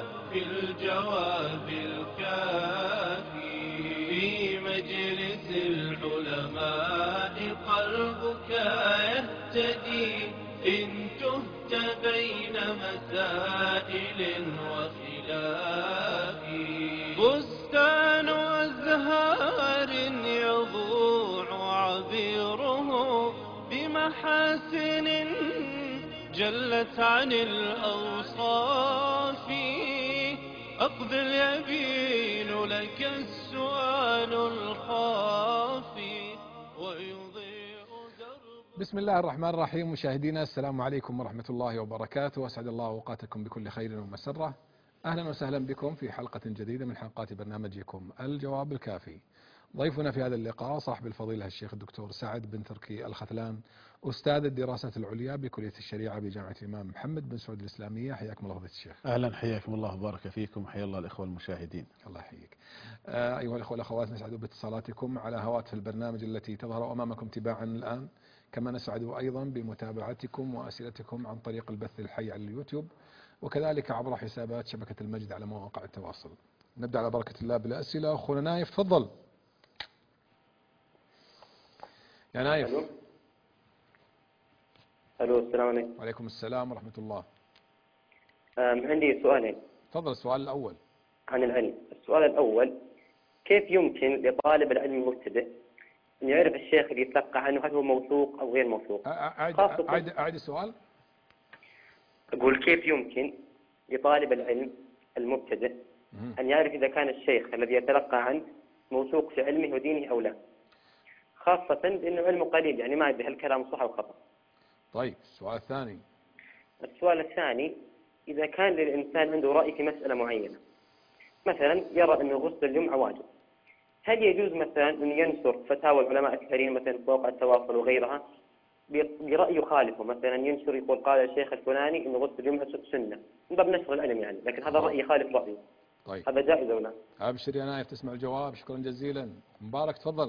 في الجواب الكافي. في مجلس العلماء قلبك يهتدي إن تهت بين مسائل وخلاف. بستان أزهار يضوع عبيره بمحاسن جلت عن الأوصاف. أقبل يبين لك السؤال الخافي ويضيء درب. بسم الله الرحمن الرحيم. مشاهدينا السلام عليكم ورحمة الله وبركاته، أسعد الله أوقاتكم بكل خير ومسرة. أهلا وسهلا بكم في حلقة جديدة من حلقات برنامجكم الجواب الكافي. ضيفنا في هذا اللقاء صاحب الفضيلة الشيخ الدكتور سعد بن تركي الختلان، أستاذ الدراسات العليا بكلية الشريعة بجامعة الإمام محمد بن سعود الإسلامية. حياكم الله فضيلة الشيخ. أهلا، حياكم الله وبارك فيكم، وحيا الله الإخوة المشاهدين. الله يحييك. أيها الأخوة والأخوات، نسعد باتصالاتكم على هواتف البرنامج التي تظهر أمامكم تباعا الآن، كما نسعد أيضا بمتابعتكم وأسئلتكم عن طريق البث الحي على اليوتيوب، وكذلك عبر حسابات شبكة المجد على مواقع التواصل. نبدأ على بركة الله بالأسئلة. أخونا نايف، تفضل يا نايف. الو السلام عليكم. وعليكم السلام ورحمة الله. عندي سؤالين. تفضل. السؤال الأول عن العلم. السؤال الأول: كيف يمكن لطالب العلم المبتدئ أن يعرف الشيخ اللي يتلقى عنه هل هو موثوق أو غير موثوق؟ أعد السؤال. أقول كيف يمكن لطالب العلم المبتدئ أن يعرف إذا كان الشيخ الذي يتلقى عنه موثوق في علمه ودينه أو لا، خاصة بأنه علمه قليل، يعني ما أدري هل كلامه صح أو خطأ. طيب، السؤال الثاني. السؤال الثاني: إذا كان للإنسان عنده رأي في مسألة معينة، مثلا يرى أنه غسل الجمعة واجب، هل يجوز مثلا أن ينشر فتاوى العلماء الكثيرين مثلا في مواقع التواصل وغيرها برأي يخالفه، مثلا ينشر يقول قال الشيخ الفلاني أنه غسل الجمعة سنة من باب نشر العلم يعني، لكن هذا رأي يخالف رأيه. طيب، هذا جائز أو لا؟ أبشر يا نايف، تسمع الجواب. شكرا جزيلا. مبارك، تفضل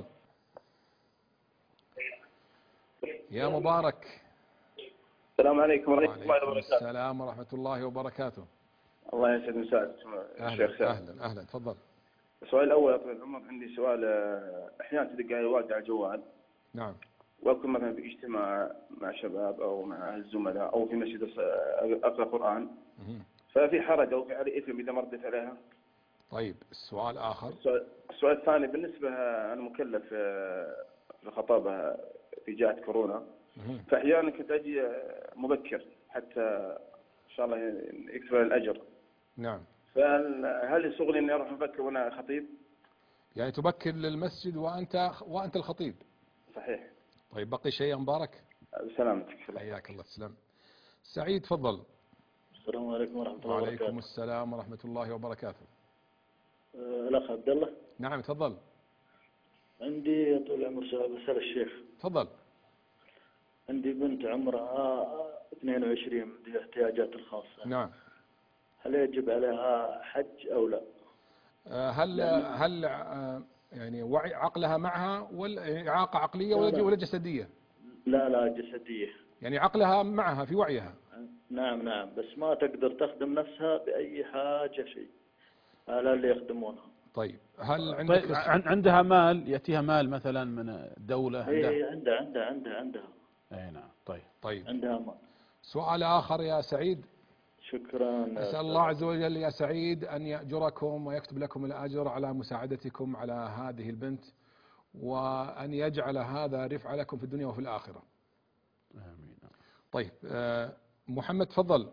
يا مبارك. السلام عليكم ورحمة الله وعليكم وبركاته. السلام ورحمة الله وبركاته. الله يسعد مساعدك الشيخ سعد. أهلا أهلا، تفضل. السؤال الأول يا طويل العمر، عندي سؤال. أحيانا تدق علي والدي على الجوال، نعم، وأكون مثلا في اجتماع مع شباب أو مع الزملاء أو في مسجد أقرأ قرآن، ففي حرج أو في علي إثم إذا ما رديت عليها. طيب، السؤال آخر. السؤال الثاني: بالنسبة أنا مكلف في الخطابة في جائحة كورونا، فأحيانا كنت أجي مبكر حتى إن شاء الله يكتب الأجر. نعم. فهل يسوغني إني أروح مبكر وأنا خطيب؟ يعني تبكر للمسجد وأنت الخطيب؟ صحيح. طيب، بقي شيء يا مبارك؟ سلامتك. حياك الله. تسلم. سعيد، تفضل. السلام عليكم ورحمة الله وبركاته. وعليكم السلام ورحمة الله وبركاته. الأخ عبد الله. نعم، تفضل. عندي طول العمر سؤال بسأل الشيخ. تفضل. عندي بنت عمرها 22 ذي احتياجات الخاصة. نعم. هل يجب عليها حج أو لا؟ هل يعني وعي عقلها معها، ولا إعاقة عقلية ولا جسدية؟ لا جسدية. يعني عقلها معها في وعيها. نعم، بس ما تقدر تخدم نفسها بأي حاجة شيء. هذا اللي يخدمونها. طيب، هل عندك عندها مال يأتيها مال مثلا من الدولة؟ عندها. أي نعم. طيب، عندها مال. سؤال آخر يا سعيد. شكرا. أسأل الله عز وجل يا سعيد أن يأجركم ويكتب لكم الأجر على مساعدتكم على هذه البنت، وأن يجعل هذا رفع لكم في الدنيا وفي الآخرة. آمين. طيب، محمد، تفضل.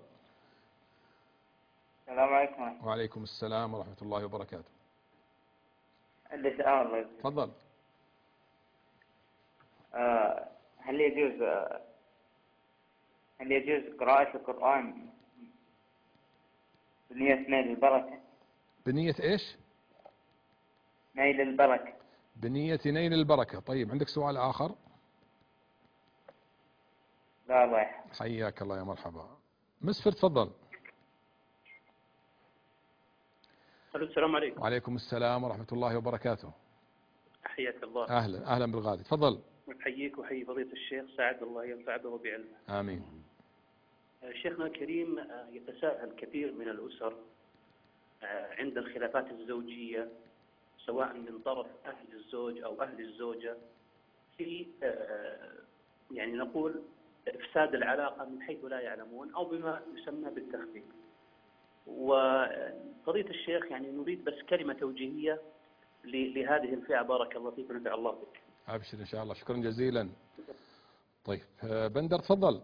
السلام عليكم. وعليكم السلام ورحمة الله وبركاته. عندي سؤال. تفضل. هل يجوز قراءة القرآن بنية نيل البركة؟ بنية إيش؟ نيل البركة. بنية نيل البركة. طيب، عندك سؤال آخر؟ لا، الله يحفظك. حياك الله يا مرحبا. مسفر، تفضل. السلام عليكم. وعليكم السلام ورحمة الله وبركاته. حياك الله. أهلا بالغالي، تفضل. أحييك وحيي فضيلة الشيخ سعد، الله ينفعه بعلمه. آمين. شيخنا الكريم، يتساءل كثير من الأسر عند الخلافات الزوجية سواء من طرف أهل الزوج أو أهل الزوجة في يعني نقول إفساد العلاقة من حيث لا يعلمون أو بما يسمى بالتخفيف. وقضية الشيخ يعني نريد بس كلمة توجيهية لهذه الفئة. بارك الله فيك ونفع الله بك. أبشر إن شاء الله، شكرا جزيلا. طيب بندر تفضل.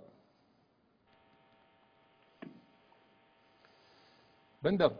بندر.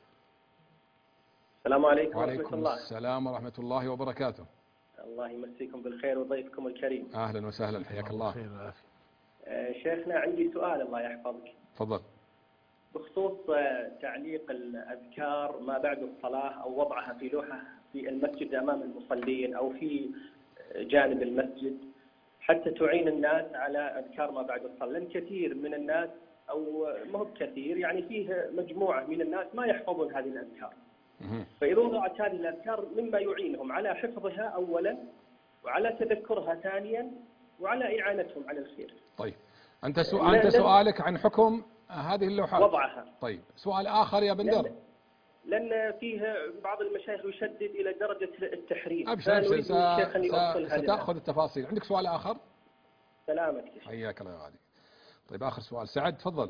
السلام عليكم ورحمة وعليكم الله. السلام ورحمة الله وبركاته. الله يمسيكم بالخير وضيفكم الكريم. أهلا وسهلا، حياك الله. شيخنا عندي سؤال الله يحفظك. تفضل. بخصوص تعليق الأذكار ما بعد الصلاة أو وضعها في لوحة في المسجد أمام المصلين أو في جانب المسجد حتى تعين الناس على أذكار ما بعد الصلاة، لأن كثير من الناس أو ما هو كثير يعني فيه مجموعة من الناس ما يحفظون هذه الأذكار. فإذا وضعت هذه الأذكار مما يعينهم على حفظها أولا وعلى تذكرها ثانيا وعلى إعانتهم على الخير. طيب أنت سؤالك عن حكم هذه اللوحات وضعها. طيب سؤال آخر يا بندر. لأن فيه بعض المشايخ يشدد إلى درجة التحريم. أبشر ستأخذ التفاصيل. عندك سؤال آخر؟ سلامتك. حياك الله يا غالي. طيب آخر سؤال سعد تفضل.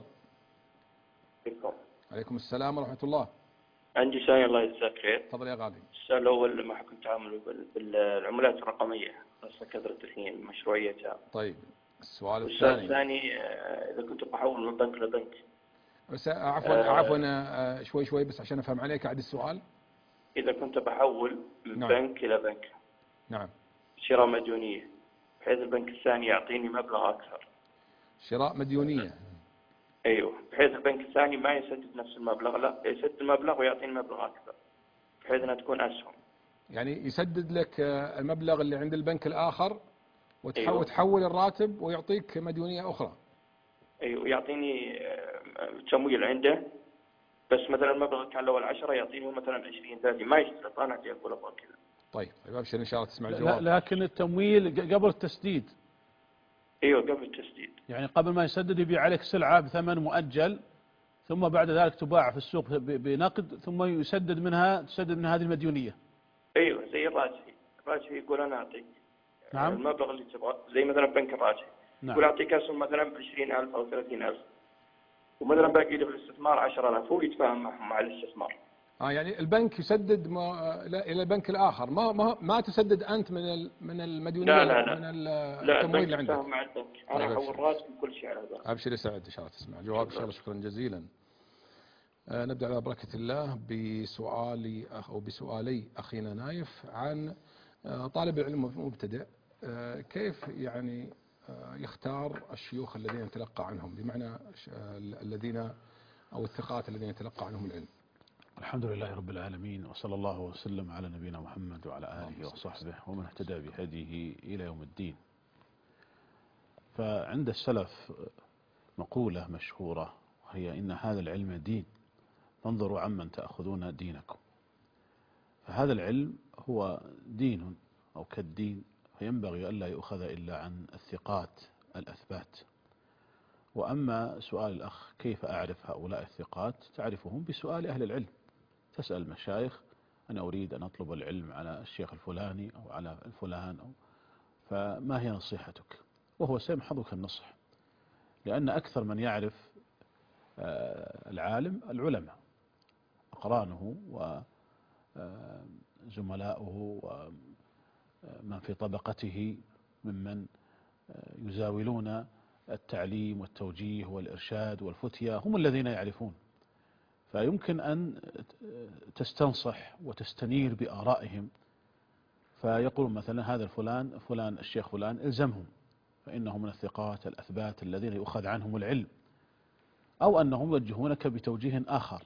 عليكم السلام ورحمة الله. عندي سؤال الله يجزاك خير. تفضل يا غالي. السؤال الأول ما حكم تعامله بالعملات الرقمية خاصة كثرة الحين مشروعيتها. طيب السؤال الثاني إذا كنت بحول من بنك لبنك. بس عفوا شوي بس عشان أفهم عليك عاد السؤال. إذا كنت بحول من بنك إلى بنك. نعم. شراء مديونية بحيث البنك الثاني يعطيني مبلغ أكثر. شراء مديونية. أيوه، بحيث البنك الثاني ما يسدد نفس المبلغ، لا يسدد المبلغ ويعطيني مبلغ أكثر بحيث أنها تكون أسهم. يعني يسدد لك المبلغ اللي عند البنك الآخر وتحول الراتب ويعطيك مديونية أخرى. أيوه، يعطيني تمويل عنده بس مثلا المبلغ كان الأول 10 يعطيني مثلا 20 30 ما يشترط. أنا أقول أبغى كذا. طيب أبشر إن شاء الله تسمع الجواب. لكن التمويل قبل التسديد. ايوه قبل التسديد. يعني قبل ما يسدد يبيع عليك سلعة بثمن مؤجل ثم بعد ذلك تباع في السوق بنقد ثم تسدد من هذه المديونية. ايوه زي الراجحي يقول انا اعطيك المبلغ اللي تبغاه زي مثلا بنك الراجحي يقول اعطيك اسهم مثلا ب 20,000 او 30,000 ومثلا باقي له في الاستثمار 10,000 هو يتفاهم معهم مع الاستثمار. يعني البنك يسدد الى البنك الاخر ما تسدد انت من المديونيه. لا من التمويل اللي عندك. مع البنك انا احول راتب كل شيء على ذا. ابشر يا سعد ان شاء الله تسمع جواب ان شاء الله. شكرا جزيلا. نبدا على بركه الله بسؤالي اخينا نايف عن طالب العلم المبتدئ كيف يعني يختار الشيوخ الذين يتلقى عنهم، بمعنى الذين او الثقات الذين يتلقى عنهم العلم. الحمد لله رب العالمين وصلى الله وسلم على نبينا محمد وعلى آله وصحبه ومن اهتدى بهديه إلى يوم الدين. فعند السلف مقولة مشهورة وهي إن هذا العلم دين فانظروا عمن تأخذون دينكم. فهذا العلم هو دين أو كالدين فينبغي ألا يؤخذ إلا عن الثقات الأثبات. وأما سؤال الأخ كيف أعرف هؤلاء الثقات؟ تعرفهم بسؤال أهل العلم. تسأل المشايخ أنا أريد أن أطلب العلم على الشيخ الفلاني أو على الفلان فما هي نصيحتك؟ وهو سيمحضك النصح، لأن أكثر من يعرف العالم العلماء أقرانه وزملاؤه ومن في طبقته ممن يزاولون التعليم والتوجيه والإرشاد والفتية هم الذين يعرفون. فيمكن أن تستنصح وتستنير بآرائهم فيقول مثلا هذا فلان الشيخ فلان الزمهم فإنهم من الثقات الأثبات الذين يؤخذ عنهم العلم، أو أنهم يوجهونك بتوجيه آخر.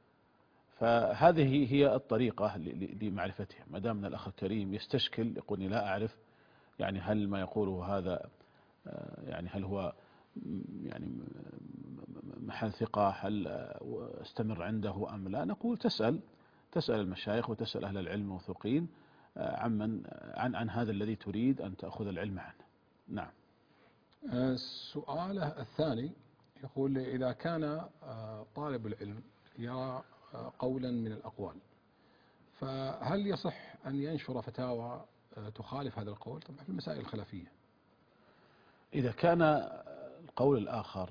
فهذه هي الطريقة لمعرفتهم. ما دام الأخ الكريم يستشكل يقولني لا أعرف يعني هل ما يقوله هذا يعني هل هو يعني محل ثقة، هل استمر عنده أم لا؟ نقول تسأل المشايخ وتسأل أهل العلم الموثوقين عن هذا الذي تريد أن تأخذ العلم عنه. نعم. سؤاله الثاني يقول إذا كان طالب العلم يرى قولا من الأقوال، فهل يصح أن ينشر فتاوى تخالف هذا القول؟ طبعا في المسائل الخلافية. إذا كان القول الآخر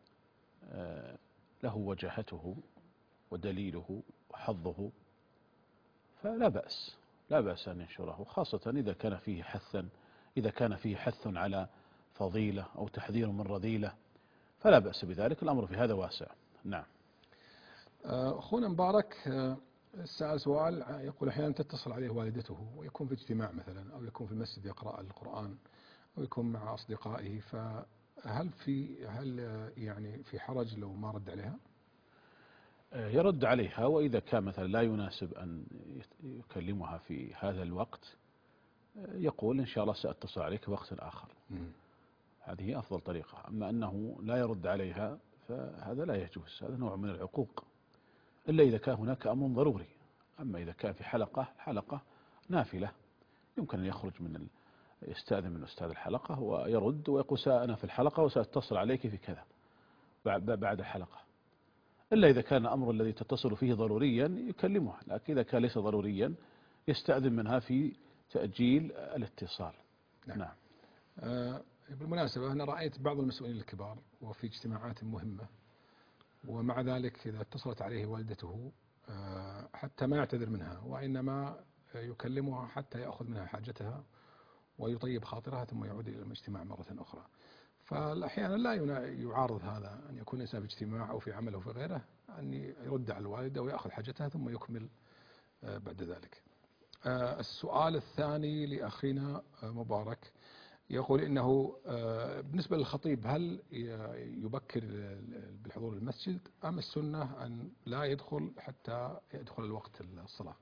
له وجهته ودليله وحظه فلا بأس، لا بأس أن ينشره، خاصة إذا كان فيه حث على فضيلة أو تحذير من رذيلة فلا بأس بذلك، الأمر في هذا واسع. نعم. أخونا مبارك سأل سؤال، يقول أحيانا تتصل عليه والدته ويكون في اجتماع مثلا، أو يكون في المسجد يقرأ القرآن، أو يكون مع أصدقائه، فهل يعني في حرج لو ما رد عليها؟ يرد عليها، وإذا كان مثلا لا يناسب أن يكلمها في هذا الوقت يقول إن شاء الله سأتصل عليك وقت آخر. هذه أفضل طريقة. أما أنه لا يرد عليها فهذا لا يجوز، هذا نوع من العقوق، إلا إذا كان هناك أمر ضروري. أما إذا كان في حلقة نافلة يمكن أن يخرج يستأذن من أستاذ الحلقة ويرد ويقول أنا في الحلقة وسأتصل عليك في كذا بعد الحلقة. إلا إذا كان الأمر الذي تتصل فيه ضروريا يكلمها، لكن إذا كان ليس ضروريا يستأذن منها في تأجيل الاتصال. نعم. بالمناسبة أنا رأيت بعض المسؤولين الكبار وفي اجتماعات مهمة، ومع ذلك إذا اتصلت عليه والدته حتى ما يعتذر منها، وإنما يكلمها حتى يأخذ منها حاجتها ويطيب خاطرها ثم يعود إلى الاجتماع مرة أخرى. فأحيانا لا يعارض هذا أن يكون الإنسان في اجتماع أو في عمل أو في غيره أن يرد على الوالدة ويأخذ حاجتها ثم يكمل بعد ذلك. السؤال الثاني لأخينا مبارك يقول إنه بالنسبة للخطيب هل يبكر بالحضور المسجد أم السنة أن لا يدخل حتى يدخل الوقت الصلاة؟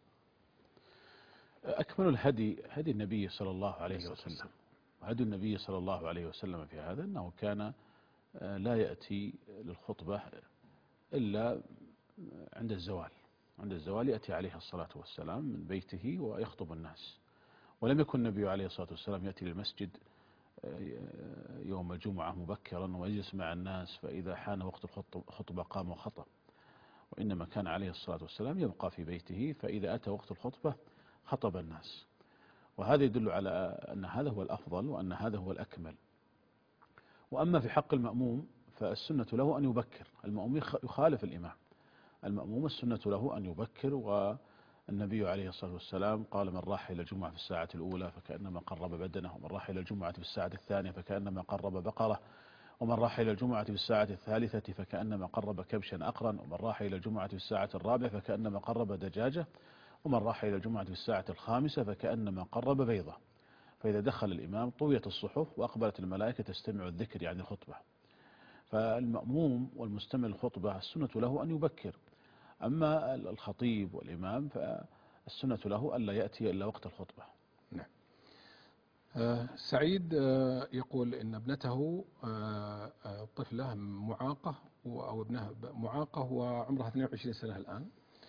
أكمل الهدي هدي النبي صلى الله عليه وسلم. هدي النبي صلى الله عليه وسلم في هذا أنه كان لا يأتي للخطبة إلا عند الزوال. عند الزوال يأتي عليه الصلاة والسلام من بيته ويخطب الناس، ولم يكن النبي عليه الصلاة والسلام يأتي للمسجد يوم الجمعة مبكرا ويجلس مع الناس فإذا حان وقت الخطبة قام وخطب، وإنما كان عليه الصلاة والسلام يبقى في بيته فإذا أتى وقت الخطبة خطب الناس. وهذا يدل على أن هذا هو الأفضل وأن هذا هو الأكمل. وأما في حق المأموم فالسنة له أن يبكر. المأموم يخالف الإمام، المأموم السنة له أن يبكر، والنبي عليه الصلاة والسلام قال من راح إلى الجمعة في الساعة الأولى فكأنما قرب بدنه، ومن راح إلى الجمعة في الساعة الثانية فكأنما قرب بقرة، ومن راح إلى الجمعة في الساعة الثالثة فكأنما قرب كبشا أقرا، ومن راح إلى الجمعة في الساعة الرابعة فكأنما قرب دجاجة، ومن راح إلى الجمعة في الساعة الخامسة فكأنما قرب بيضة. فإذا دخل الإمام طويت الصحف وأقبلت الملائكة تستمع الذكر يعني الخطبة. فالمأموم والمستمع الخطبة السنة له أن يبكر. أما الخطيب والإمام فالسنة له ألا يأتي إلا وقت الخطبة. نعم. سعيد يقول إن ابنته طفلة معاقة أو ابنها معاقة وعمرها 22 سنة الآن،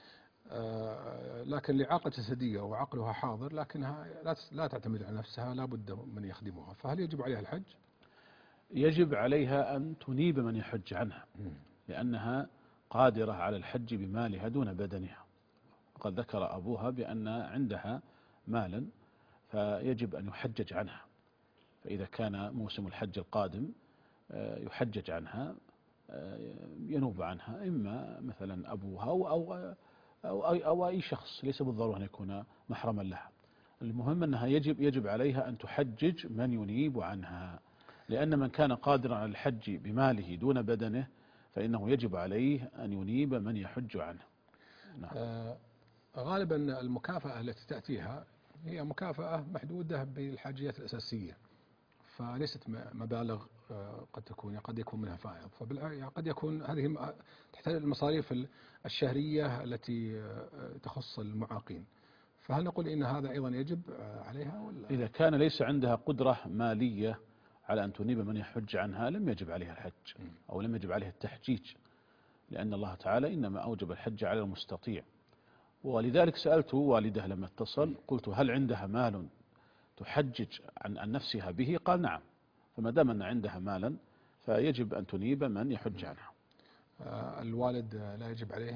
لكن لإعاقة جسدية وعقلها حاضر، لكنها لا تعتمد على نفسها، لا بد من يخدمها، فهل يجب عليها الحج؟ يجب عليها أن تنيب من يحج عنها، لأنها قادرة على الحج بمالها دون بدنها. وقد ذكر أبوها بأن عندها مالا فيجب أن يحجج عنها، فإذا كان موسم الحج القادم يحجج عنها، ينوب عنها إما مثلا أبوها أو أي شخص، ليس بالضرورة أن يكون محرما لها. المهم أنها يجب عليها أن تحجج من ينيب عنها، لأن من كان قادرا على الحج بماله دون بدنه فإنه يجب عليه أن ينيب من يحج عنه. نعم. غالبا المكافأة التي تأتيها هي مكافأة محدودة بالحاجيات الأساسية، فليست مبالغ قد يكون منها فائض، قد يكون هذه تحتاج المصاريف الشهرية التي تخص المعاقين، فهل نقول إن هذا أيضا يجب عليها ولا؟ إذا كان ليس عندها قدرة مالية على أن تنيب من يحج عنها لم يجب عليها الحج أو لم يجب عليها التحجيج، لأن الله تعالى إنما أوجب الحج على المستطيع. ولذلك سألت والده لما اتصل قلت هل عندها مال تحجج عن نفسها به؟ قال نعم. فما دام أن عندها مالا فيجب أن تنيب من يحج عنها. الوالد لا يجب عليه أن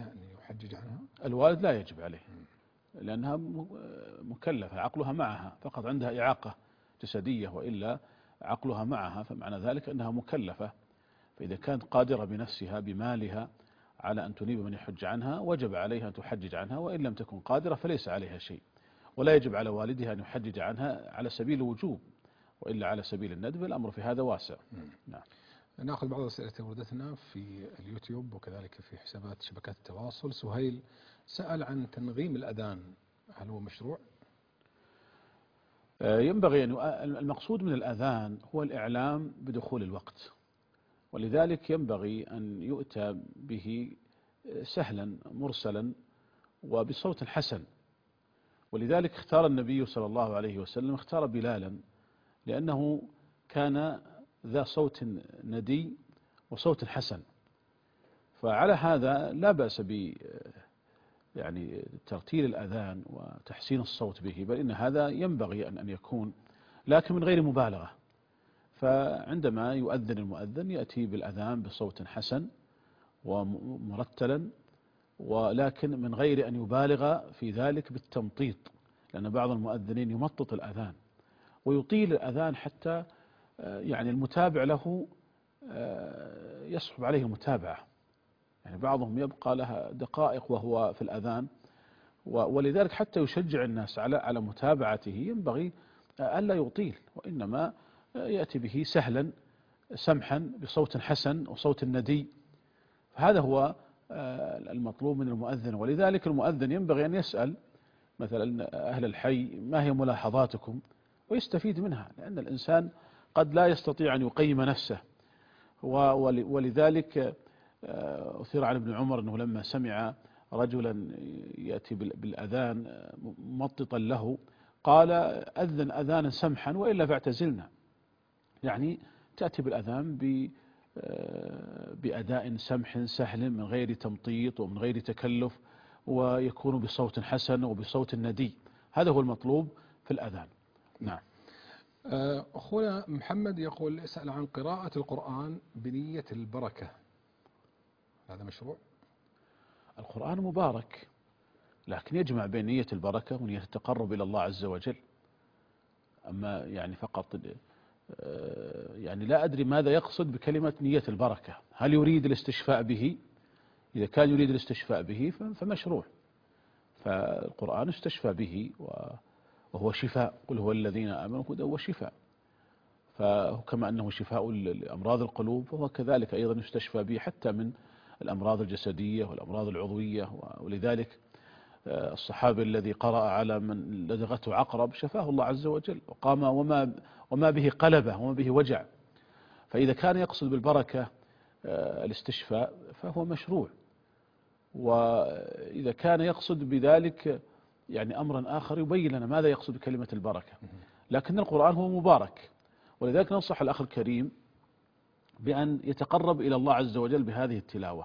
يحجج عنها؟ الوالد لا يجب عليه، لأنها مكلفة، عقلها معها، فقط عندها إعاقة جسدية، وإلا عقلها معها، فمعنى ذلك أنها مكلفة. فإذا كانت قادرة بنفسها بمالها على أن تنيب من يحج عنها وجب عليها أن تحجج عنها، وإن لم تكن قادرة فليس عليها شيء، ولا يجب على والدها أن يحجج عنها على سبيل الوجوب، وإلا على سبيل الندب. الأمر في هذا واسع. نعم. نأخذ بعض الأسئلة التي وردتنا في اليوتيوب وكذلك في حسابات شبكات التواصل. سهيل سأل عن تنغيم الأذان، هل هو مشروع؟ ينبغي أن المقصود من الأذان هو الإعلام بدخول الوقت، ولذلك ينبغي أن يؤتى به سهلا مرسلا وبصوت حسن. ولذلك اختار النبي صلى الله عليه وسلم اختار بلالا، لأنه كان ذا صوت ندي وصوت حسن، فعلى هذا لا بأس ب يعني ترتيل الأذان وتحسين الصوت به، بل إن هذا ينبغي أن يكون، لكن من غير مبالغة. فعندما يؤذن المؤذن يأتي بالأذان بصوت حسن ومرتلا، ولكن من غير أن يبالغ في ذلك بالتمطيط، لأن بعض المؤذنين يمطط الأذان ويطيل الأذان حتى يعني المتابع له يصعب عليه المتابعة، يعني بعضهم يبقى لها دقائق وهو في الأذان، ولذلك حتى يشجع الناس على متابعته ينبغي ألا يطيل، وإنما يأتي به سهلا سمحا بصوت حسن وصوت ندي. هذا هو المطلوب من المؤذن. ولذلك المؤذن ينبغي أن يسأل مثلا أهل الحي ما هي ملاحظاتكم ويستفيد منها، لأن الإنسان قد لا يستطيع أن يقيم نفسه. ولذلك أثير عن ابن عمر أنه لما سمع رجلا يأتي بالأذان ممططا له قال أذن أذانا سمحا وإلا فاعتزلنا، يعني تأتي بالأذان بأداء سمح سهل من غير تمطيط ومن غير تكلف، ويكون بصوت حسن وبصوت ندي. هذا هو المطلوب في الأذان. نعم. أخونا محمد يقول اسأل عن قراءة القرآن بنية البركة، هذا مشروع؟ القرآن مبارك، لكن يجمع بين نية البركة ونية التقرب إلى الله عز وجل. أما يعني فقط يعني لا أدري ماذا يقصد بكلمة نية البركة، هل يريد الاستشفاء به؟ إذا كان يريد الاستشفاء به فمشروع، فالقرآن استشفى به وهو شفاء، قل هو الذين آمنوا هدى وشفاء، فكما أنه شفاء لأمراض القلوب فهو كذلك أيضا يستشفى به حتى من الأمراض الجسدية والأمراض العضوية. ولذلك الصحابي الذي قرأ على من لدغته عقرب شفاه الله عز وجل وقام وما به قلبه وما به وجع. فإذا كان يقصد بالبركة الاستشفاء فهو مشروع، وإذا كان يقصد بذلك يعني أمرا آخر يبين لنا ماذا يقصد بكلمة البركة. لكن القرآن هو مبارك، ولذلك ننصح الأخ الكريم بأن يتقرب إلى الله عز وجل بهذه التلاوة.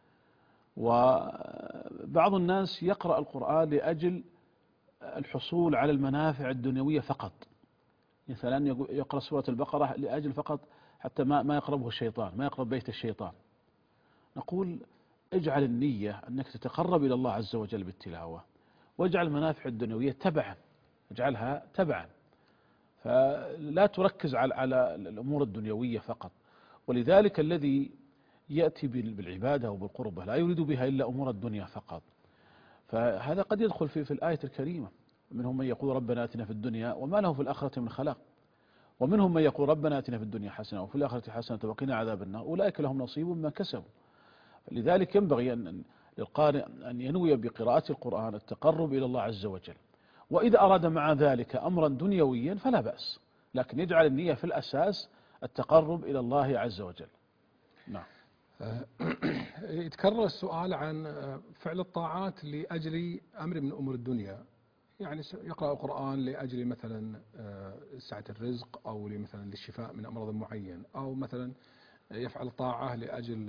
وبعض الناس يقرأ القرآن لأجل الحصول على المنافع الدنيوية فقط، مثلا يقرأ سورة البقرة لأجل فقط حتى ما يقربه الشيطان، ما يقرب بيت الشيطان. نقول اجعل النية أنك تتقرب إلى الله عز وجل بالتلاوة، واجعل المنافع الدنيوية تبعا، اجعلها تبعا، فلا تركز على الأمور الدنيوية فقط. ولذلك الذي يأتي بالعبادة وبالقربة لا يريد بها إلا أمور الدنيا فقط، فهذا قد يدخل في الآية الكريمة. منهم من يقول ربنا آتنا في الدنيا وما له في الآخرة من خلاق، ومنهم من يقول ربنا آتنا في الدنيا حسنة وفي الآخرة حسنة وقنا عذاب النار، أولئك لهم نصيب مما كسبوا. لذلك ينبغي للقارئ أن ينوي بقراءة القرآن التقرب إلى الله عز وجل، وإذا أراد مع ذلك أمرا دنيويا فلا بأس، لكن يجعل النية في الأساس التقرب إلى الله عز وجل. نعم. يتكرر السؤال عن فعل الطاعات لأجل أمر من أمور الدنيا، يعني يقرأ القرآن لأجل مثلا سعة الرزق، أو مثلا للشفاء من أمراض معين، أو مثلا يفعل طاعة لأجل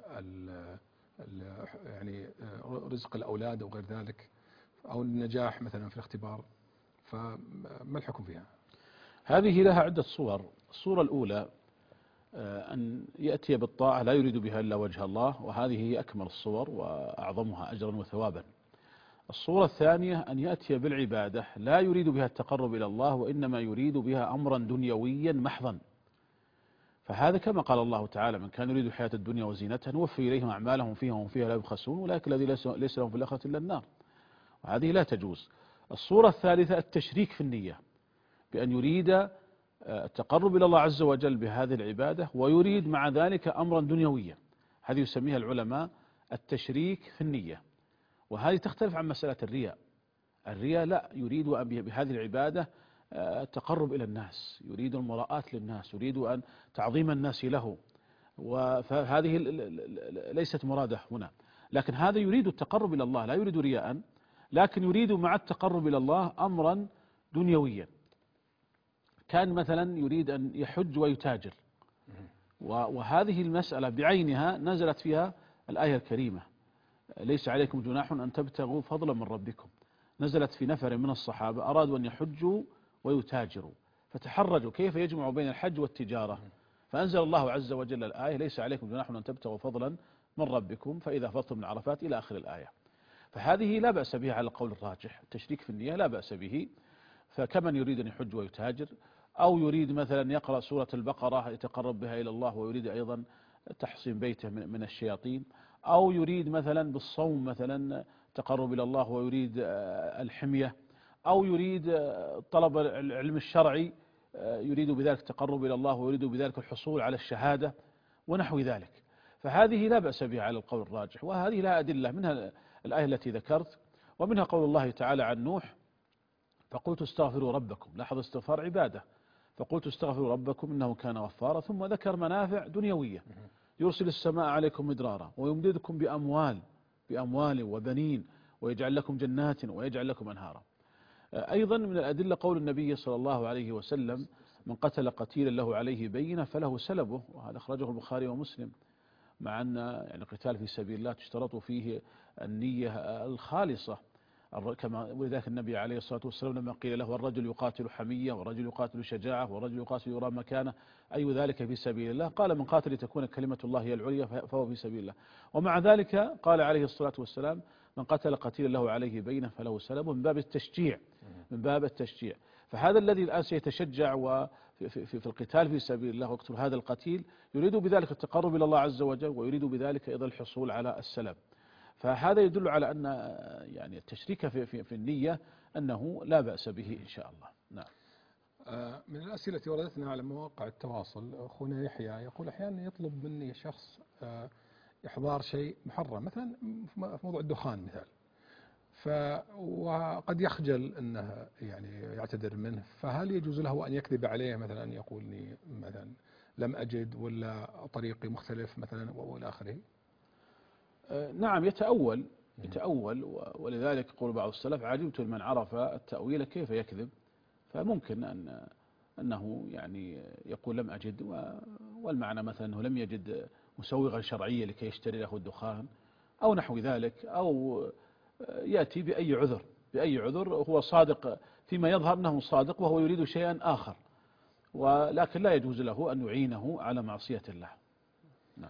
يعني رزق الأولاد أو غير ذلك، أو النجاح مثلا في الاختبار، فما الحكم فيها؟ هذه لها عدة صور. الصورة الأولى أن يأتي بالطاعة لا يريد بها إلا وجه الله، وهذه هي أكمل الصور وأعظمها أجرا وثوابا. الصورة الثانية أن يأتي بالعبادة لا يريد بها التقرب إلى الله، وإنما يريد بها أمرا دنيويا محضا، فهذا كما قال الله تعالى: من كان يريد الحياة الدنيا وزينتها نوفي إليهم أعمالهم فيها وهم فيها لا يبخسون أولئك الذين ليس لهم في الآخرة إلا النار، وهذه لا تجوز. الصورة الثالثة التشريك في النية، بأن يريد التقرب إلى الله عز وجل بهذه العبادة ويريد مع ذلك أمرا دنيويا، هذه يسميها العلماء التشريك في النية، وهذه تختلف عن مسألة الرياء. الرياء لا يريد بهذه العبادة التقرب إلى الناس، يريد المراءة للناس، يريد أن تعظيم الناس له، فهذه ليست مرادة هنا. لكن هذا يريد التقرب إلى الله، لا يريد رياء، لكن يريد مع التقرب إلى الله أمرا دنيويا. كان مثلا يريد أن يحج ويتاجر، وهذه المسألة بعينها نزلت فيها الآية الكريمة: ليس عليكم جناح أن تبتغوا فضلا من ربكم. نزلت في نفر من الصحابة أرادوا أن يحجوا ويتاجروا، فتحرجوا كيف يجمع بين الحج والتجارة، فأنزل الله عز وجل الآية: ليس عليكم جناح أن تبتغوا فضلا من ربكم فإذا أفضتم من عرفات إلى آخر الآية. فهذه لا بأس بها على القول الراجح، التشريك في النية لا بأس به. فكمن يريد أن يحج ويتاجر، أو يريد مثلا يقرأ سورة البقرة يتقرب بها إلى الله ويريد أيضا تحصين بيته من الشياطين، أو يريد مثلا بالصوم مثلا تقرب إلى الله ويريد الحمية، أو يريد طلب العلم الشرعي يريد بذلك التقرب إلى الله ويريد بذلك الحصول على الشهادة ونحو ذلك، فهذه لا بأس بها على القول الراجح. وهذه لها أدلة، منها الآية التي ذكرت، ومنها قول الله تعالى عن نوح: فقلت استغفروا ربكم. لاحظ استغفار عبادة، فقلت استغفروا ربكم إنه كان غفارا، ثم ذكر منافع دنيوية: يرسل السماء عليكم مدرارا ويمددكم بأموال وبنين ويجعل لكم جنات ويجعل لكم أنهارا. أيضا من الأدلة قول النبي صلى الله عليه وسلم: من قتل قتيلا له عليه بينة فله سلبه، وهذا أخرجه البخاري ومسلم. مع أن يعني القتال في سبيل الله تشترط فيه النية الخالصة، كما ولذلك النبي عليه الصلاة والسلام لما قيل له: الرجل يقاتل حمية، والرجل يقاتل شجاعة، والرجل يقاتل يرى مكانه، أي ذلك في سبيل الله؟ قال: من قاتل لتكون كلمة الله هي العليا فهو في سبيل الله. ومع ذلك قال عليه الصلاة والسلام: من قتل قتيلا له عليه بينة فله سلب، من باب التشجيع، من باب التشجيع. فهذا الذي الآن سيتشجع في القتال في سبيل الله ويقتل هذا القتيل يريد بذلك التقرب إلى الله عز وجل، ويريد بذلك أيضا الحصول على السلب. فهذا يدل على أن يعني التشريك في النية أنه لا بأس به إن شاء الله. نعم. من الأسئلة التي وردتنا على مواقع التواصل، أخونا يحيى يقول: أحيانا يطلب مني شخص إحضار شيء محرم، مثلا في موضوع الدخان مثال، وقد يخجل أنه يعني يعتذر منه، فهل يجوز له أن يكذب عليه مثلا، يقولني مثلا لم أجد، ولا طريقي مختلف مثلا وإلى آخره؟ نعم، يتأول، ولذلك يقول بعض السلف: عجبت لمن عرف التأويل كيف يكذب. فممكن أنه يعني يقول لم أجد، والمعنى مثلا أنه لم يجد مسوغا شرعيا لكي يشتري له الدخان أو نحو ذلك، أو يأتي بأي عذر هو صادق فيما يظهر أنه صادق وهو يريد شيئا آخر، ولكن لا يجوز له أن يعينه على معصية الله. نعم.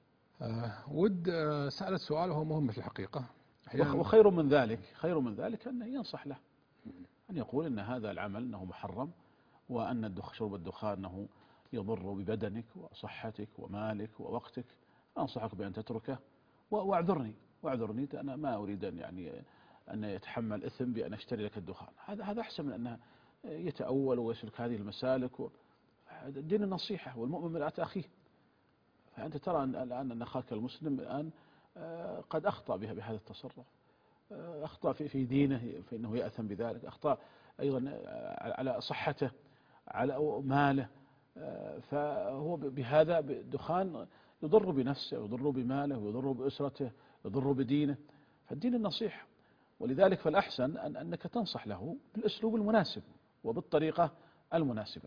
سألت سؤال وهو مهم في الحقيقة، وخير من ذلك أن ينصح له، أن يقول إن هذا العمل أنه محرم، وأن شرب الدخان أنه يضر ببدنك وصحتك ومالك ووقتك، أنصحك بأن تتركه، واعذرني أنا ما أريد أن يتحمل إثم بأن أشتري لك الدخان. هذا أحسن من أنه يتأول ويسلك هذه المسالك. الدين النصيحة، والمؤمن مرآة أخيه. فأنت ترى الآن أن أخاك المسلم الآن قد أخطأ بهذا التصرف، أخطأ في دينه، فإنه يأثم بذلك، أخطأ أيضا على صحته، على ماله، فهو بهذا الدخان يضر بنفسه ويضر بماله ويضر بأسرته ويضر بدينه. فالدين النصيحة، ولذلك فالأحسن أنك تنصح له بالأسلوب المناسب وبالطريقة المناسبة.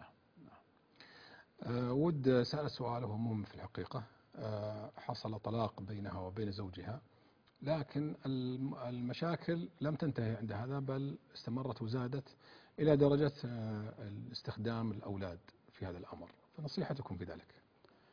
سأل سؤاله مهم في الحقيقة. حصل طلاق بينها وبين زوجها، لكن المشاكل لم تنتهي عند هذا، بل استمرت وزادت إلى درجة استخدام الأولاد في هذا الأمر، فنصيحتكم في ذلك؟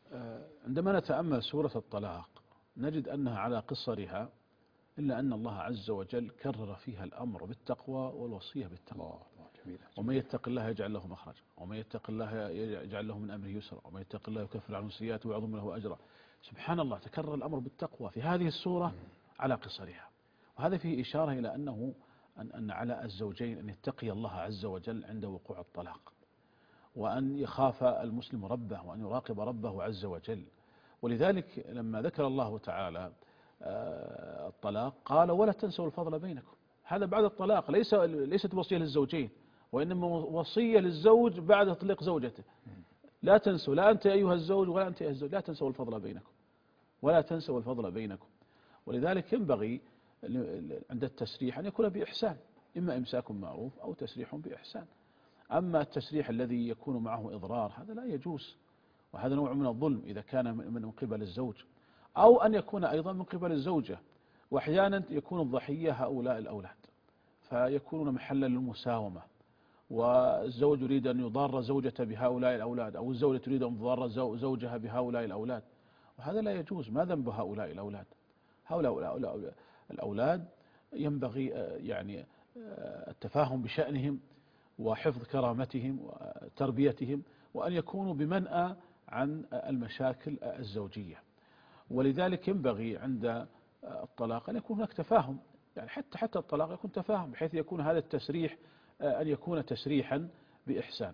عندما نتأمل سورة الطلاق نجد أنها على قصرها، إلا أن الله عز وجل كرر فيها الأمر بالتقوى والوصية بالتقوى. ومن يتق الله يجعل له مخرجا، ومن يتق الله يجعل له من أمره يسرا، ومن يتق الله يكفر عنه سيئاته ويعظم له أجرا. سبحان الله، تكرر الأمر بالتقوى في هذه السورة على قصرها. وهذا فيه إشارة إلى أنه أن على الزوجين أن يتقي الله عز وجل عند وقوع الطلاق، وأن يخاف المسلم ربه، وأن يراقب ربه عز وجل. ولذلك لما ذكر الله تعالى الطلاق قال ولا تنسوا الفضل بينكم. هذا بعد الطلاق، ليست وصية للزوجين، وإنما وصية للزوج بعد تطليق زوجته. لا تنسوا، لا أنت أيها الزوج ولا أنت أيها الزوج، لا تنسوا الفضل بينكم، ولا تنسوا الفضل بينكم. ولذلك ينبغي عند التسريح أن يكون بإحسان، إما إمساك معروف أو تسريح بإحسان. أما التسريح الذي يكون معه إضرار هذا لا يجوز، وهذا نوع من الظلم إذا كان من قبل الزوج، أو أن يكون أيضا من قبل الزوجة. وأحيانا يكون الضحية هؤلاء الأولاد، فيكونون محلا للمساومة، والزوج يريد أن يضار زوجته بهؤلاء الأولاد، أو الزوجة تريد أن تضار زوجها بهؤلاء الأولاد، وهذا لا يجوز. ما ذنب هؤلاء الأولاد؟ هؤلاء الأولاد ينبغي يعني التفاهم بشأنهم وحفظ كرامتهم وتربيتهم، وأن يكونوا بمنأى عن المشاكل الزوجية. ولذلك ينبغي عند الطلاق أن يكون هناك تفاهم، يعني حتى الطلاق يكون تفاهم، بحيث يكون هذا التسريح أن يكون تسريحا بإحسان.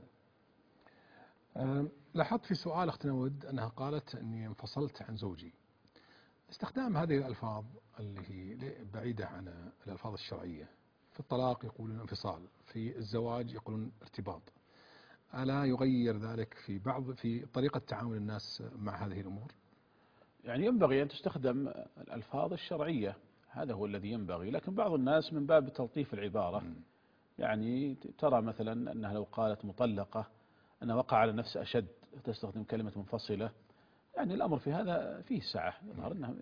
لاحظت في سؤال أختنا ود أنها قالت أني انفصلت عن زوجي. استخدام هذه الألفاظ اللي هي بعيدة عن الألفاظ الشرعية، في الطلاق يقولون انفصال، في الزواج يقولون ارتباط، ألا يغير ذلك في طريقة تعامل الناس مع هذه الأمور؟ يعني ينبغي أن تستخدم الألفاظ الشرعية، هذا هو الذي ينبغي. لكن بعض الناس من باب تلطيف العبارة يعني ترى مثلا أنها لو قالت مطلقة أن وقع على نفس أشد، تستخدم كلمة منفصلة. يعني الأمر في هذا فيه سعة، يظهر أنها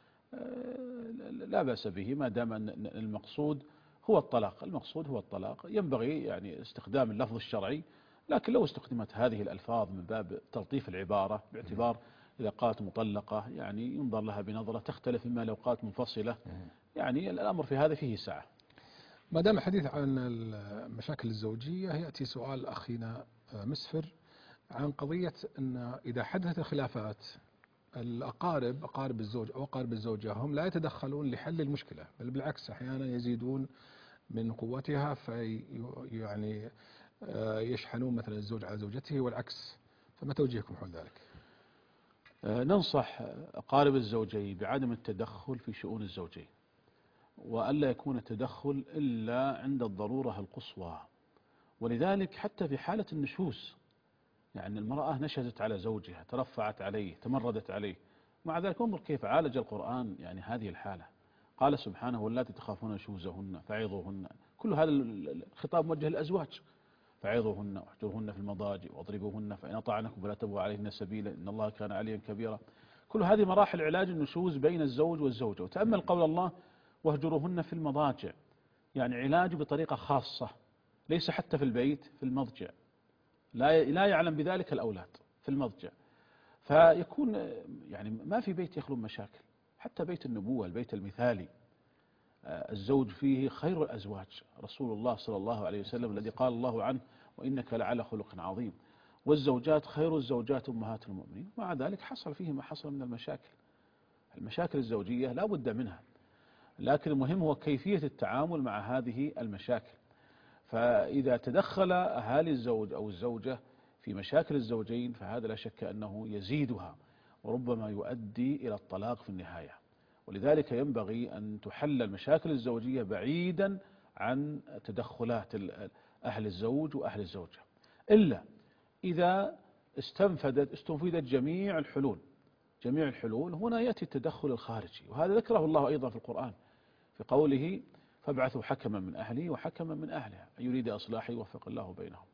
لا بأس به ما دام أن المقصود هو الطلاق. المقصود هو الطلاق، ينبغي يعني استخدام اللفظ الشرعي. لكن لو استخدمت هذه الألفاظ من باب تلطيف العبارة، باعتبار إذا قالت مطلقة يعني ينظر لها بنظرة تختلف مما لو قالت منفصلة، يعني الأمر في هذا فيه سعة. ما دام الحديث عن المشاكل الزوجية، يأتي سؤال أخينا مسفر عن قضية أن إذا حدثت الخلافات أقارب الزوج أو أقارب الزوجة هم لا يتدخلون لحل المشكلة، بل بالعكس أحيانا يزيدون من قوتها، في يعني يشحنون مثلا الزوج على زوجته والعكس. فما توجيهكم حول ذلك؟ ننصح أقارب الزوجين بعدم التدخل في شؤون الزوجين، وألا يكون التدخل إلا عند الضرورة القصوى. ولذلك حتى في حالة النشوز، يعني المرأة نشزت على زوجها، ترفعت عليه، تمردت عليه، مع ذلك انظر كيف عالج القرآن يعني هذه الحالة. قال سبحانه واللاتي تخافون نشوزهن فعظوهن. كل هذا الخطاب موجه للأزواج، فعظوهن واهجروهن في المضاجع واضربوهن فإن أطعنكم فلا تبغوا عليهن سبيلا إن الله كان عليا كبيرا. كل هذه مراحل علاج النشوز بين الزوج والزوجة. وتأمل قول الله واهجروهن في المضاجع، يعني علاج بطريقة خاصة، ليس حتى في البيت، في المضجع، لا يعلم بذلك الأولاد في المضجع. فيكون يعني ما في بيت يخلو مشاكل، حتى بيت النبوة، البيت المثالي الزوج فيه خير الأزواج، رسول الله صلى الله عليه وسلم الذي قال الله عنه وإنك لعلى خلق عظيم. والزوجات خير الزوجات أمهات المؤمنين. مع ذلك حصل فيه ما حصل من المشاكل. المشاكل الزوجية لا بد منها، لكن المهم هو كيفية التعامل مع هذه المشاكل. فإذا تدخل أهالي الزوج أو الزوجة في مشاكل الزوجين فهذا لا شك أنه يزيدها وربما يؤدي إلى الطلاق في النهاية. ولذلك ينبغي أن تحل المشاكل الزوجية بعيدا عن تدخلات أهل الزوج وأهل الزوجة، إلا إذا استنفذت جميع الحلول. هنا يأتي التدخل الخارجي، وهذا ذكره الله أيضا في القرآن في قوله فابعثوا حكما من أهله وحكما من أهلها أن يريد إصلاحا يوفق الله بينهم.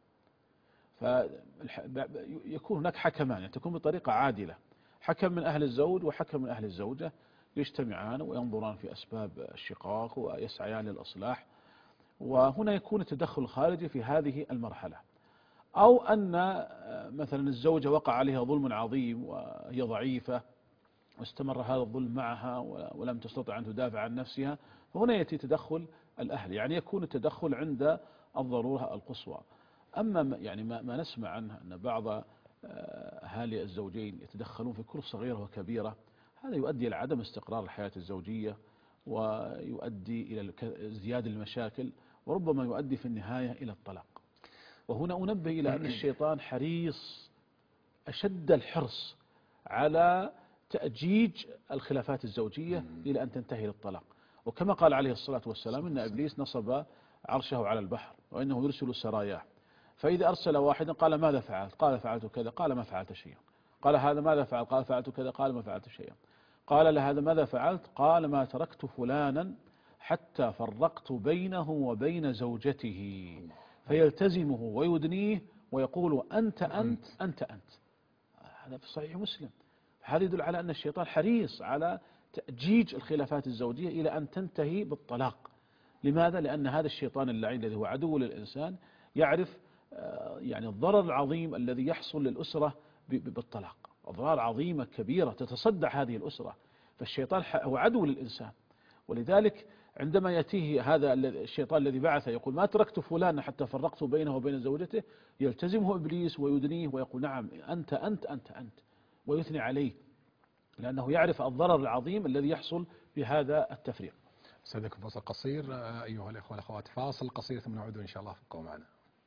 فيكون هناك حكمان، يعني تكون بطريقة عادلة، حكم من أهل الزوج وحكم من أهل الزوجة، يجتمعان وينظران في أسباب الشقاق ويسعيان للإصلاح. وهنا يكون التدخل الخارجي في هذه المرحلة. أو أن مثلا الزوجة وقع عليها ظلم عظيم وهي ضعيفة واستمر هذا الظلم معها ولم تستطع أن تدافع عن نفسها، فهنا يأتي تدخل الأهل، يعني يكون التدخل عند الضرورة القصوى. أما يعني ما نسمع عنه أن بعض أهالي الزوجين يتدخلون في كل صغيرة وكبيرة، هذا يؤدي إلى عدم استقرار الحياة الزوجية ويؤدي إلى ازدياد المشاكل، وربما يؤدي في النهاية إلى الطلاق. وهنا أنبه إلى أن الشيطان حريص أشد الحرص على تأجيج الخلافات الزوجية إلى أن تنتهي للطلاق. وكما قال عليه الصلاة والسلام إن إبليس نصب عرشه على البحر وإنه يرسل سراياه، فإذا أرسل واحدا قال ماذا فعلت؟ قال فعلت كذا، قال ما فعلت شيئا. قال هذا ماذا فعل؟ قال فعلت كذا، قال ما فعلت شيئا. قال لهذا ماذا فعلت؟ قال ما تركت فلانا حتى فرقت بينه وبين زوجته، فيلتزمه ويدنيه ويقول أنت أنت أنت أنت. هذا في صحيح مسلم. هذا يدل على أن الشيطان حريص على تأجيج الخلافات الزوجية إلى أن تنتهي بالطلاق. لماذا؟ لأن هذا الشيطان اللعين الذي هو عدو للإنسان يعرف يعني الضرر العظيم الذي يحصل للأسرة بالطلاق، أضرار عظيمة كبيرة تتصدع هذه الأسرة. فالشيطان هو عدو للإنسان، ولذلك عندما يأتيه هذا الشيطان الذي بعثه يقول ما تركت فلانا حتى فرقت بينه وبين زوجته، يلتزمه إبليس ويدنيه ويقول نعم أنت أنت أنت أنت، ويثني عليه، لأنه يعرف الضرر العظيم الذي يحصل بهذا التفريق. سيدكم فاصل قصير أيها الإخوة والأخوات، فاصل قصير ثم نعود إن شاء الله، فابقوا معنا.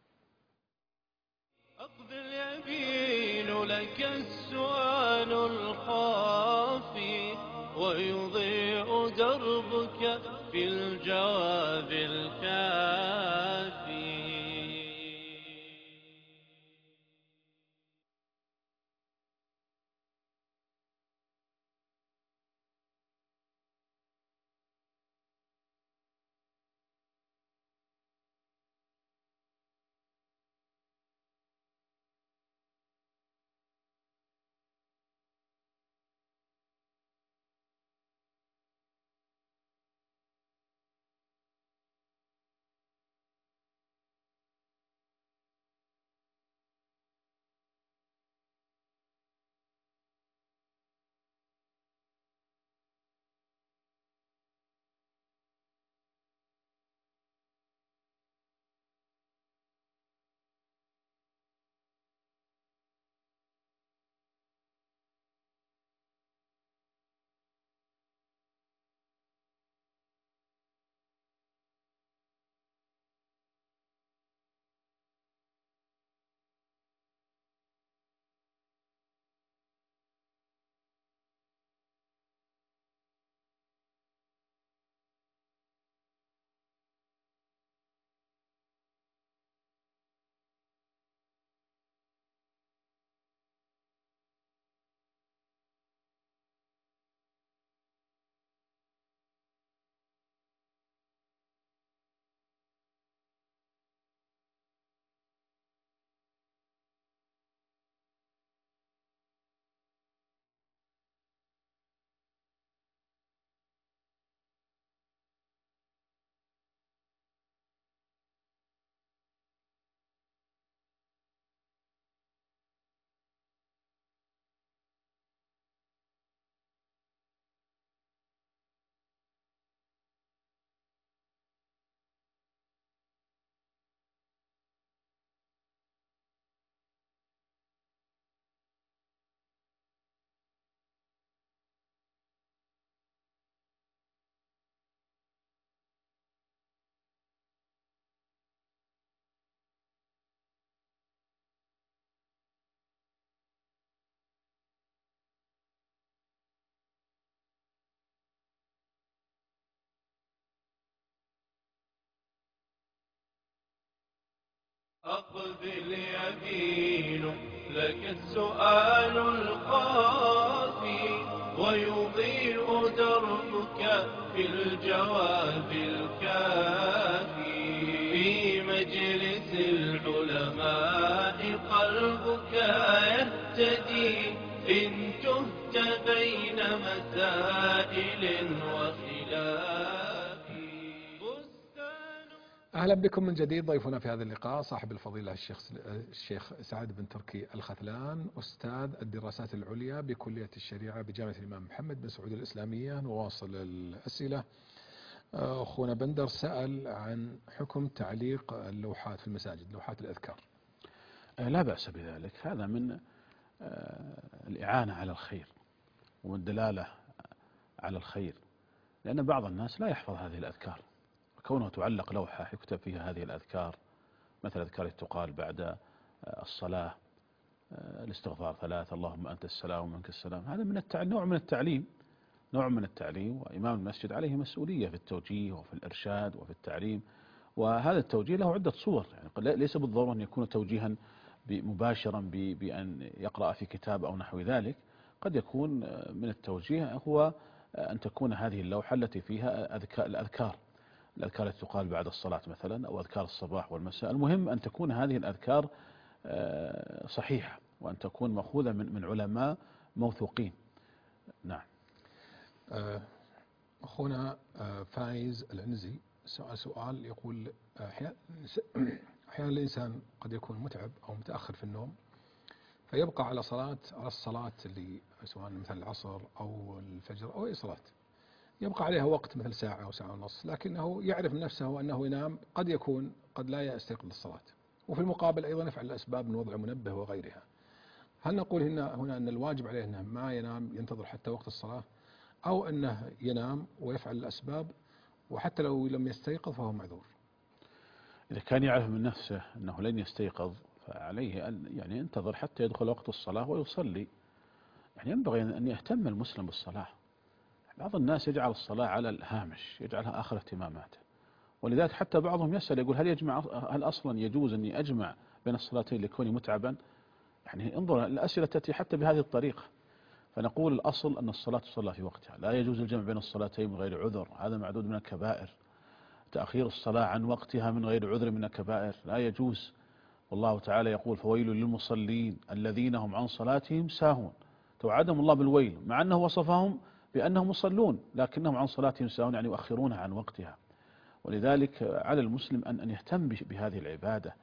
أقبل يبين لك السؤال الخافي ويضيء دربك في الجواب الكافي. أقبل يبين لك السؤال الخافي ويضيء دربك في الجواب الكافي. في مجلس العلماء قلبك يهتدي إن تهت بين مسائل وخلاف. أهلا بكم من جديد. ضيفنا في هذا اللقاء صاحب الفضيلة الشيخ سعد بن تركي الختلان، أستاذ الدراسات العليا بكلية الشريعة بجامعة الإمام محمد بن سعود الإسلامية. نواصل الأسئلة. أخونا بندر سأل عن حكم تعليق اللوحات في المساجد، لوحات الأذكار. لا بأس بذلك، هذا من الإعانة على الخير والدلالة على الخير، لأن بعض الناس لا يحفظ هذه الأذكار، كونه تعلق لوحة يكتب فيها هذه الأذكار، مثل أذكار تقال بعد الصلاة، الاستغفار 3، اللهم أنت السلام ومنك السلام، هذا من نوع من التعليم، وإمام المسجد عليه مسؤولية في التوجيه وفي الإرشاد وفي التعليم، وهذا التوجيه له عدة صور، يعني ليس بالضرورة أن يكون توجيها مباشرا بأن يقرأ في كتاب أو نحو ذلك، قد يكون من التوجيه هو أن تكون هذه اللوحة التي فيها الأذكار التي تقال بعد الصلاة مثلا، أو أذكار الصباح والمساء. المهم أن تكون هذه الأذكار صحيحة، وأن تكون مأخوذة من علماء موثوقين. نعم. أخونا فايز العنزي سؤال يقول: أحيانا الإنسان قد يكون متعب أو متأخر في النوم، فيبقى على الصلاة اللي سواء مثل العصر أو الفجر أو أي صلاة، يبقى عليها وقت مثل ساعة أو ساعة ونص، لكنه يعرف من نفسه أنه ينام، قد لا يستيقظ الصلاة، وفي المقابل أيضا يفعل الأسباب من وضع منبه وغيرها. هل نقول هنا أن الواجب عليه أنه ما ينام ينتظر حتى وقت الصلاة، أو أنه ينام ويفعل الأسباب وحتى لو لم يستيقظ فهو معذور؟ إذا كان يعرف من نفسه أنه لن يستيقظ فعليه أن يعني ينتظر حتى يدخل وقت الصلاة ويصلي. يعني ينبغي أن يهتم المسلم بالصلاة. بعض الناس يجعل الصلاة على الهامش، يجعلها آخر اهتماماته، ولذلك حتى بعضهم يسأل يقول: هل أصلا يجوز أني أجمع بين الصلاتين لكوني متعبا؟ يعني انظر الأسئلة تأتي حتى بهذه الطريقة. فنقول الأصل أن الصلاة تصلى في وقتها، لا يجوز الجمع بين الصلاتين من غير عذر، هذا معدود من الكبائر. تأخير الصلاة عن وقتها من غير عذر من الكبائر، لا يجوز. والله تعالى يقول: فويل للمصلين الذين هم عن صلاتهم ساهون. توعدهم الله بالويل، مع أنه وصفهم بأنهم مصلون لكنهم عن صلاتهم ساهون، يعني يؤخرونها عن وقتها. ولذلك على المسلم أن يهتم بهذه العبادة،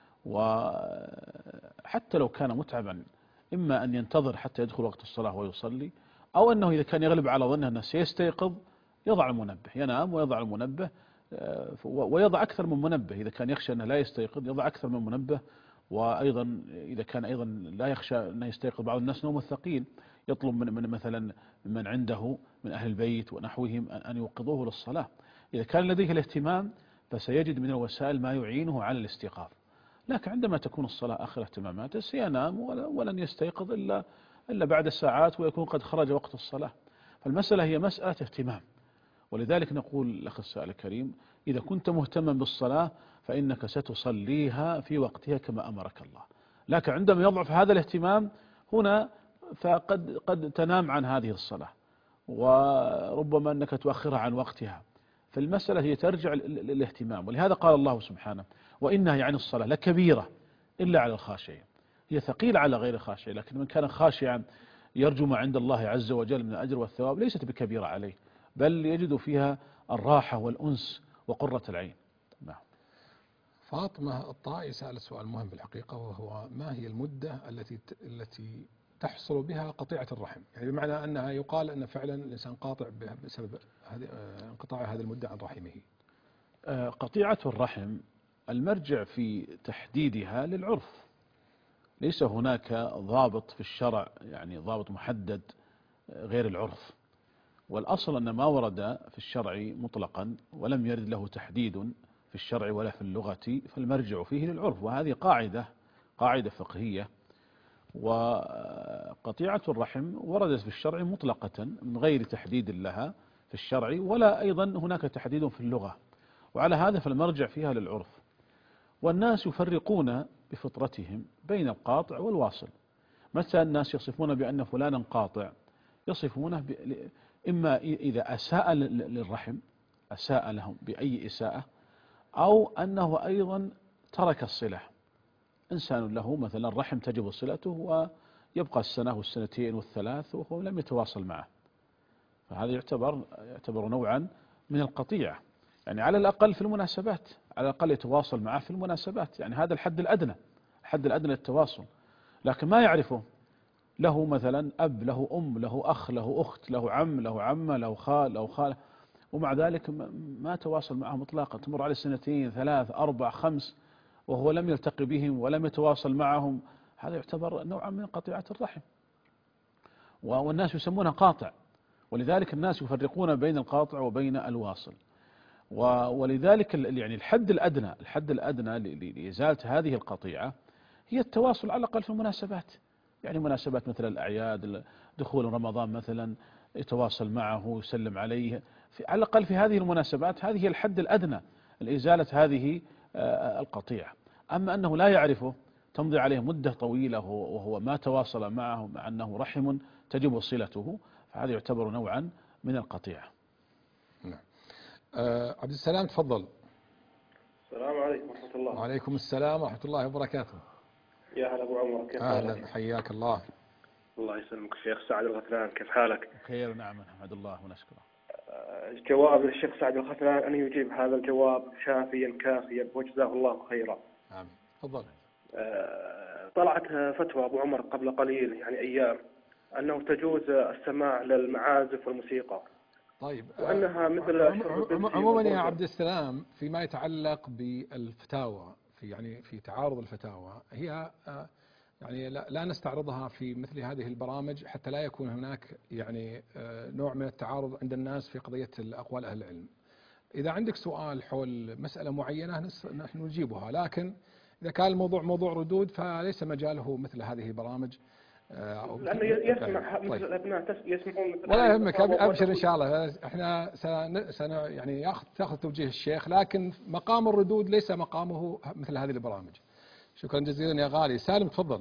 وحتى لو كان متعبا إما أن ينتظر حتى يدخل وقت الصلاة ويصلي، أو أنه إذا كان يغلب على ظنه أنه سيستيقظ يضع المنبه، ينام ويضع المنبه، ويضع أكثر من منبه. إذا كان يخشى أنه لا يستيقظ يضع أكثر من منبه. وأيضا إذا كان أيضا لا يخشى أنه يستيقظ، بعض الناس نوم الثقيل يطلب من مثلا من عنده من أهل البيت ونحوهم أن يوقظوه للصلاة. إذا كان لديه الاهتمام فسيجد من الوسائل ما يعينه على الاستيقاظ. لكن عندما تكون الصلاة آخر اهتماماته سينام ولن يستيقظ إلا بعد ساعات ويكون قد خرج وقت الصلاة. فالمسألة هي مسألة اهتمام. ولذلك نقول الأخ السائل الكريم: إذا كنت مهتما بالصلاة فإنك ستصليها في وقتها كما أمرك الله. لكن عندما يضعف هذا الاهتمام هنا فقد تنام عن هذه الصلاة، وربما أنك تؤخرها عن وقتها. فالمسألة هي ترجع للاهتمام. ولهذا قال الله سبحانه: وإنها يعني الصلاة لكبيرة إلا على الخاشعين. هي ثقيلة على غير الخاشع، لكن من كان خاشعا يرجو ما عند الله عز وجل من الأجر والثواب ليست بكبيرة عليه، بل يجد فيها الراحة والأنس وقرة العين. نعم. فاطمة الطائي سألت سؤال مهم في الحقيقة، وهو: ما هي المدة التي تحصل بها قطيعة الرحم؟ يعني بمعنى أنها يقال أن فعلا الإنسان قاطع بسبب انقطاع هذه المدة عن رحمه. قطيعة الرحم المرجع في تحديدها للعرف، ليس هناك ضابط في الشرع، يعني ضابط محدد غير العرف. والأصل أن ما ورد في الشرع مطلقا ولم يرد له تحديد في الشرع ولا في اللغة فالمرجع فيه للعرف، وهذه قاعدة فقهية. وقطيعة الرحم وردت في الشرع مطلقة من غير تحديد لها في الشرع، ولا أيضا هناك تحديد في اللغة، وعلى هذا فالمرجع فيها للعرف. والناس يفرقون بفطرتهم بين القاطع والواصل. مثلا الناس يصفون بأن فلانا قاطع، يصفونه إما إذا أساء للرحم، أساء لهم بأي إساءة، أو أنه أيضا ترك الصلة. إنسان له مثلا رحم تجب صلته ويبقى السنة والسنتين والثلاث وهو لم يتواصل معه، فهذا يعتبر نوعا من القطيعة. يعني على الأقل في المناسبات، على الأقل يتواصل معه في المناسبات، يعني هذا الحد الأدنى، الحد الأدنى للتواصل. لكن ما يعرفه، له مثلا أب، له أم، له أخ، له أخت، له عم، له عمة، له خال، له خالة، ومع ذلك ما تواصل معهم إطلاقا، تمر عليه 2 3 4 5 وهو لم يلتقي بهم ولم يتواصل معهم، هذا يعتبر نوعا من قطيعة الرحم، والناس يسمونها قاطع، ولذلك الناس يفرقون بين القاطع وبين الواصل. ولذلك يعني الحد الأدنى لإزالة هذه القطيعة هي التواصل على الأقل في المناسبات، يعني مناسبات مثل الأعياد، دخول رمضان مثلا يتواصل معه، يسلم عليه، على الأقل في هذه المناسبات، هذه هي الحد الأدنى لإزالة هذه القطيعة. أما أنه لا يعرفه، تمضي عليه مدة طويلة وهو ما تواصل معه مع أنه رحم تجب صلته، فهذا يعتبر نوعا من القطيعة. نعم. عبد السلام تفضل. السلام عليكم ورحمة الله. وعليكم السلام ورحمة الله وبركاته. يا هلا أبو عمر، كيف حالك؟ أهلا، حياك الله. الله يسلمك الشيخ سعد الغثلان، كيف حالك؟ بخير، نعم، نحمد الله ونشكره. الجواب للشيخ سعد الغثلان أن يجيب هذا الجواب شافيا كافيا وجزاه الله خيرا. آمين. تفضل. طلعت فتوى أبو عمر قبل قليل، يعني أيام، أنه تجوز السماع للمعازف والموسيقى. طيب، وأنها مثل عموما يا عبد السلام فيما يتعلق بالفتاوى، في تعارض الفتاوى، هي يعني لا نستعرضها في مثل هذه البرامج حتى لا يكون هناك يعني نوع من التعارض عند الناس في قضية أقوال أهل العلم. إذا عندك سؤال حول مسألة معينة نحن نجيبها، لكن إذا كان الموضوع موضوع ردود فليس مجاله مثل هذه البرامج. لأنه يسمع مثل الأبناء يسمعون مثل. ولا يهمك، أبشر إن شاء الله. إحنا يعني تأخذ توجيه الشيخ، لكن مقام الردود ليس مقامه مثل هذه البرامج. شكرا جزيلا يا غالي. سالم تفضل.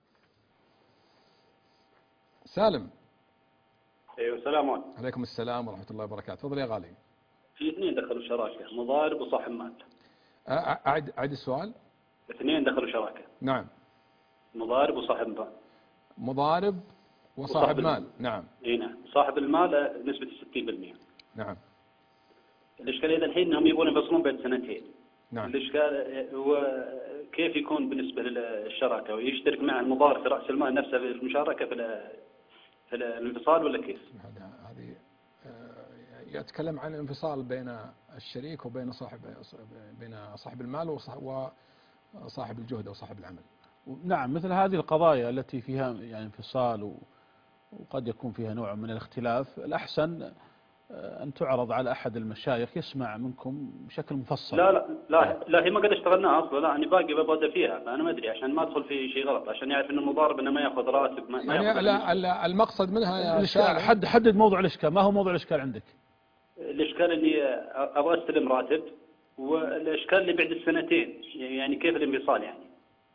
سالم. ايوه، السلام عليكم. عليكم السلام ورحمة الله وبركاته. تفضل يا غالي. في 2 دخلوا شراكة، مضارب وصاحب مال. أعد السؤال. 2 دخلوا شراكة. نعم. مضارب وصاحب مال. مضارب وصاحب مال. نعم. اي نعم. صاحب المال نسبة 60%. نعم. الإشكالية الحين أنهم يبون يفصلون بين 2. نعم. الإشكال هو كيف يكون بالنسبة للشراكة، ويشترك مع المضارب في رأس المال نفسه في المشاركة في الانفصال، ولا كيف؟ هذه يتكلم عن الانفصال بين الشريك وبين صاحب المال وصاحب الجهد أو صاحب العمل. نعم، مثل هذه القضايا التي فيها يعني انفصال وقد يكون فيها نوع من الاختلاف، الأحسن أن تعرض على أحد المشايخ يسمع منكم بشكل مفصل. لا هي ما قد اشتغلناها أصلا، لا أنا باقي ببدأ فيها، فأنا ما أدري عشان ما أدخل في شيء غلط، عشان يعرف إنه المضارب إنه ما يأخذ راتب ما يعني لا المقصد منها يا حدد موضوع الإشكال. ما هو موضوع الإشكال عندك؟ الإشكال إني أبغى أستلم راتب، والإشكال اللي بعد 2 يعني كيف الانفصال يعني.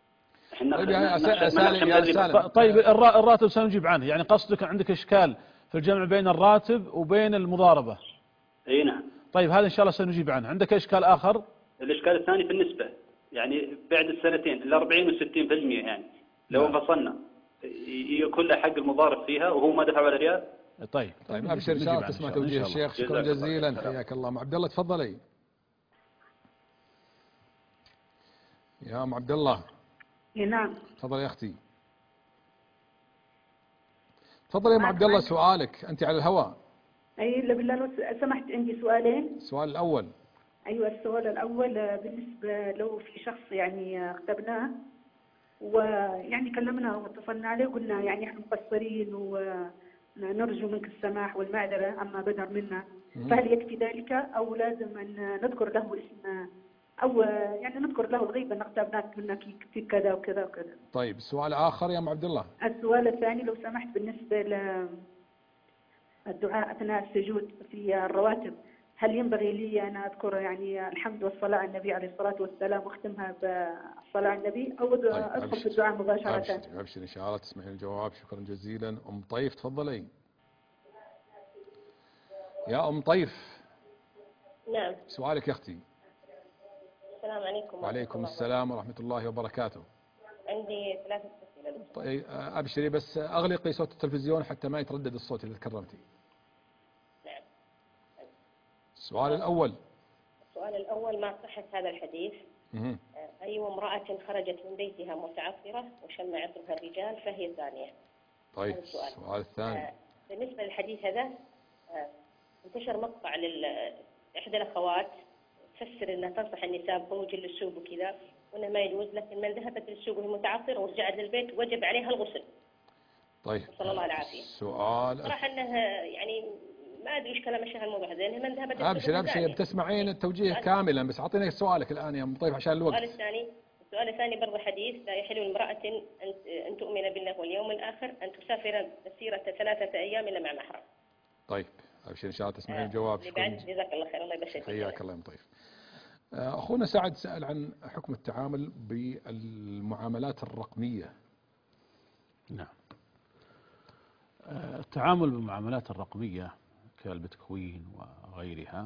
طيب الراتب سنجيب عنه، يعني قصدك عندك إشكال في الجمع بين الراتب وبين المضاربة. اي نعم. طيب هذا إن شاء الله سنجيب عنه. عندك إشكال آخر؟ الإشكال الثاني في النسبة، يعني بعد 2 40 و60%، يعني لو انفصلنا يكون له حق المضارب فيها وهو ما دفع ولا ريال. طيب أبشر إن شاء الله تسمع توجيه الشيخ. شكرا جزيلا، حياك الله. عبد الله تفضلي. يا عبد الله. نعم. تفضل يا أختي. تفضل يا عبد الله، سؤالك، أنت على الهواء. أي بالله لو سمحت، عندي سؤالين. السؤال الأول. أيوة، السؤال الأول بالنسبة لو في شخص يعني اختبناه ويعني كلمناه واتصلنا عليه وقلنا يعني احنا مقصرين ونرجو منك السماح والمعذرة عما بدر منا، فهل يكفي ذلك أو لازم أن نذكر له اسم أو يعني نذكر له الغيبة أن اغتبناك منك في كذا وكذا وكذا؟ طيب السؤال الآخر يا عبد الله. السؤال الثاني لو سمحت بالنسبة للدعاء أثناء السجود في الرواتب، هل ينبغي لي أن أذكر يعني الحمد والصلاة على النبي عليه الصلاة والسلام واختمها بالصلاة على النبي، أو أدخل في الدعاء مباشرة؟ أبشر إن شاء الله تسمعين الجواب. شكرا جزيلا. أم طيف تفضلي. يا أم طيف. نعم. سؤالك يا أختي. السلام عليكم. وعليكم السلام ورحمة الله وبركاته. عندي 3 أسئلة. طيب أبشري، بس أغلقي صوت التلفزيون حتى ما يتردد الصوت إذا تكرمتي. نعم. السؤال الأول. السؤال السؤال الأول ما صحة هذا الحديث؟ أي امرأة خرجت من بيتها متعفرة وشم عطرها الرجال فهي زانية. طيب السؤال الثاني. بالنسبة للحديث هذا انتشر مقطع لإحدى الأخوات تفسر أنها تنصح النساء بخروج للسوق وكذا وأنه ما يجوز، لكن من ذهبت للسوق وهي متعفرة ورجعت للبيت وجب عليها الغسل. طيب. صلى الله العافية. السؤال. صراحة أنه يعني ما أدري إيش كلام الشيخ الموضوع هذا، لأن من ذهبت أبشر بتسمعين التوجيه كاملا، بس أعطيني سؤالك الآن يا أم طيب عشان الوقت. السؤال الثاني برضه حديث: لا يحل لامرأة أن تؤمن بالله واليوم الآخر أن تسافر مسيرة 3 أيام إلا مع محرم. طيب أبشر إن شاء الله تسمعين الجواب. جزاك الله خير. الله يبشرك. حياك الله يا أم طيب. أخونا سعد سأل عن حكم التعامل بالمعاملات الرقمية. نعم. التعامل بالمعاملات الرقمية كالبيتكوين وغيرها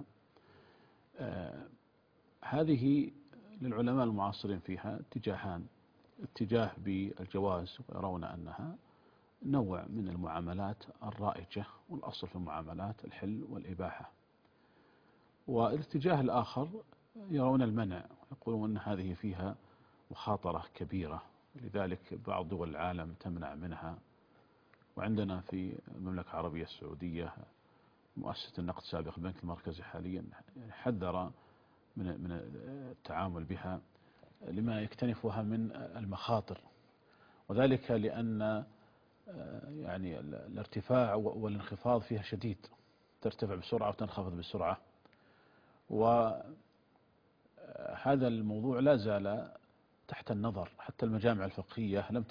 هذه للعلماء المعاصرين فيها اتجاهان: اتجاه بالجواز ويرون أنها نوع من المعاملات الرائجة والأصل في المعاملات الحل والإباحة، والاتجاه الآخر يرون المنع، يقولون أن هذه فيها مخاطرة كبيرة، لذلك بعض دول العالم تمنع منها. وعندنا في المملكة العربية السعودية مؤسسة النقد السابق البنك المركزي حاليا حذر من التعامل بها لما يكتنفها من المخاطر، وذلك لأن يعني الارتفاع والانخفاض فيها شديد، ترتفع بسرعة وتنخفض بسرعة، وهذا الموضوع لا زال تحت النظر. حتى المجامع الفقهية لم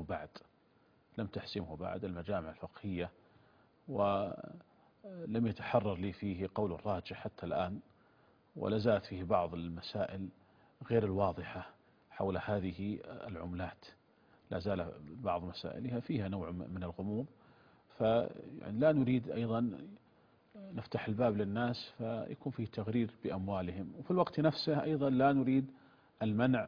تحسمه بعد المجامع الفقهية، ولم يتحرر لي فيه قول راجح حتى الآن، ولازالت فيه بعض المسائل غير الواضحة حول هذه العملات، لا زال بعض مسائلها فيها نوع من الغموض. فيعني لا نريد أيضا نفتح الباب للناس فيكون فيه تغرير بأموالهم، وفي الوقت نفسه أيضا لا نريد المنع،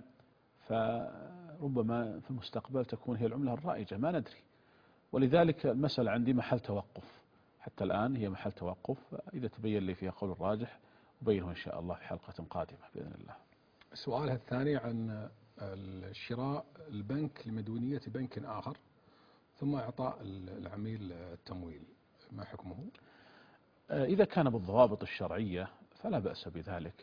فربما في المستقبل تكون هي العملة الرائجة، ما ندري. ولذلك المسألة عندي محل توقف، حتى الآن هي محل توقف. إذا تبين لي فيها قول الراجح أبينه إن شاء الله في حلقة قادمة بإذن الله. سؤالها الثاني عن الشراء البنك لمديونية بنك آخر ثم إعطاء العميل التمويل، ما حكمه؟ إذا كان بالضوابط الشرعية فلا بأس بذلك،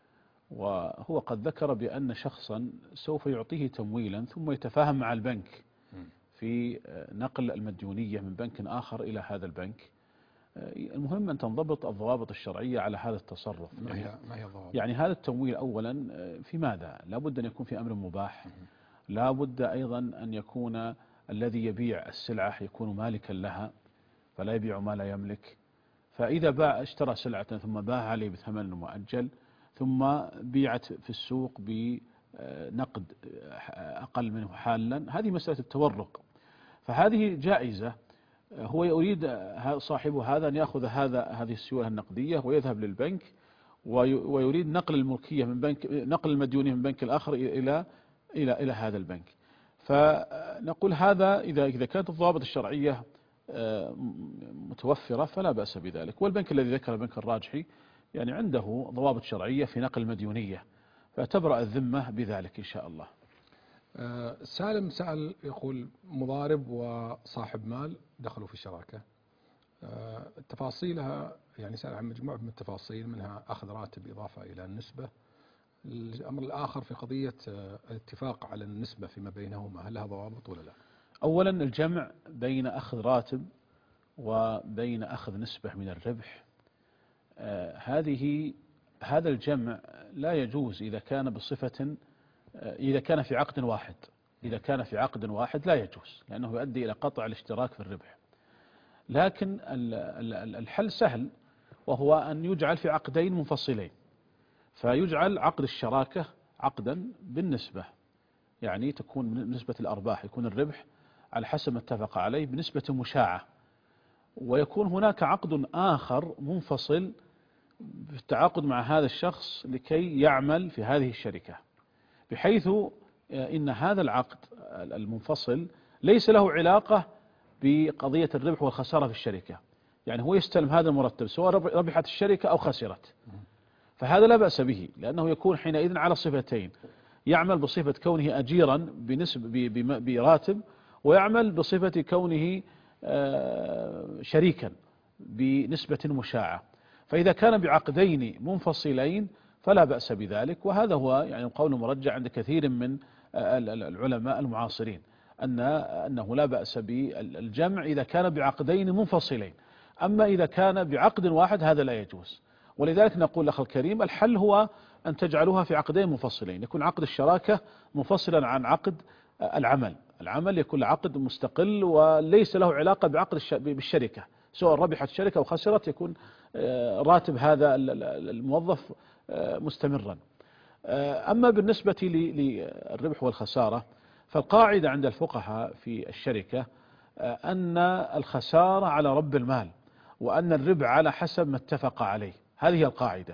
وهو قد ذكر بأن شخصا سوف يعطيه تمويلا ثم يتفاهم مع البنك في نقل المديونية من بنك آخر إلى هذا البنك. المهم أن تنضبط الضوابط الشرعية على هذا التصرف. ما هي الضوابط؟ يعني هذا التمويل أولا في ماذا؟ لا بد أن يكون في أمر مباح، لا بد أيضا أن يكون الذي يبيع السلعة يكون مالكا لها، فلا يبيع ما لا يملك. فإذا اشترى سلعة ثم باع عليه بثمن مؤجل ثم بيعت في السوق بنقد أقل منه حالا، هذه مسألة التورق، فهذه جائزة. هو يريد صاحب هذا أن يأخذ هذه السيولة النقدية ويذهب للبنك، ويريد نقل الملكية من بنك، نقل المديونية من بنك الآخر إلى هذا البنك. فنقول هذا إذا كانت الضوابط الشرعية متوفرة فلا بأس بذلك. والبنك الذي ذكر البنك الراجحي يعني عنده ضوابط شرعية في نقل المديونية، فتبرأ الذمة بذلك إن شاء الله. سالم سأل يقول: مضارب وصاحب مال دخلوا في الشراكة، تفاصيلها يعني سأل عن مجموعة من التفاصيل، منها أخذ راتب إضافة إلى النسبة. الأمر الآخر في قضية الاتفاق على النسبة فيما بينهما، هل لها ضوابط ولا لا؟ أولا الجمع بين أخذ راتب وبين أخذ نسبة من الربح، هذا الجمع لا يجوز إذا كان بصفة، إذا كان في عقد واحد. إذا كان في عقد واحد لا يجوز، لأنه يؤدي إلى قطع الاشتراك في الربح. لكن الحل سهل، وهو أن يجعل في عقدين منفصلين، فيجعل عقد الشراكة عقدا بالنسبة، يعني تكون نسبة الأرباح، يكون الربح على حسب ما اتفق عليه بنسبة مشاعة، ويكون هناك عقد آخر منفصل بالتعاقد مع هذا الشخص لكي يعمل في هذه الشركة، بحيث إن هذا العقد المنفصل ليس له علاقة بقضية الربح والخسارة في الشركة. يعني هو يستلم هذا المرتب سواء ربحت الشركة أو خسرت، فهذا لا بأس به، لأنه يكون حينئذ على صفتين: يعمل بصفة كونه أجيرا براتب، ويعمل بصفة كونه شريكا بنسبة مشاعة. فإذا كان بعقدين منفصلين فلا بأس بذلك، وهذا هو يعني القول المرجح عند كثير من العلماء المعاصرين، أنه لا بأس بالجمع إذا كان بعقدين منفصلين. أما إذا كان بعقد واحد هذا لا يجوز. ولذلك نقول أخي الكريم الحل هو أن تجعلوها في عقدين منفصلين، يكون عقد الشراكة منفصلا عن عقد العمل يكون عقد مستقل وليس له علاقة بعقد بالشركة، سواء ربحت الشركة أو خسرت يكون راتب هذا الموظف مستمرا. أما بالنسبة للربح والخسارة فالقاعدة عند الفقهاء في الشركة أن الخسارة على رب المال، وأن الربح على حسب ما اتفق عليه، هذه القاعدة.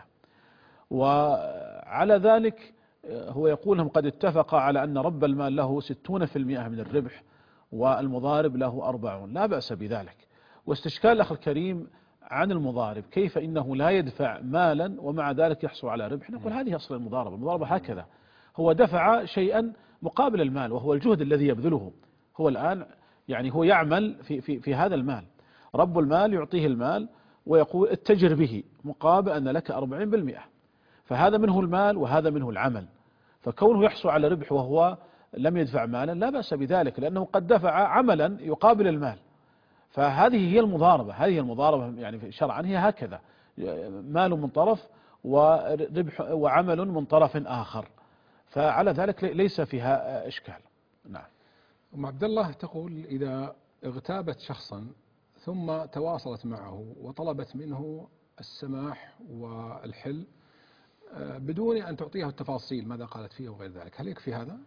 وعلى ذلك هو يقول هم قد اتفق على أن رب المال له 60% من الربح والمضارب له 40، لا بأس بذلك. واستشكال الأخ الكريم عن المضارب كيف إنه لا يدفع مالا ومع ذلك يحصل على ربح، نقول هذه أصل المضاربة هكذا، هو دفع شيئا مقابل المال وهو الجهد الذي يبذله، هو الآن يعني هو يعمل في هذا المال، رب المال يعطيه المال ويقول اتجر به مقابل أن لك 40%، فهذا منه المال وهذا منه العمل، فكونه يحصل على ربح وهو لم يدفع مالا لا بأس بذلك، لأنه قد دفع عملا يقابل المال. فهذه هي المضاربة، هذه المضاربة يعني شرعا هي هكذا، مال من طرف وربح وعمل من طرف آخر، فعلى ذلك ليس فيها إشكال. نعم. أم عبد الله تقول إذا اغتابت شخصا ثم تواصلت معه وطلبت منه السماح والحل بدون أن تعطيه التفاصيل ماذا قالت فيه وغير ذلك، هل يكفي هذا؟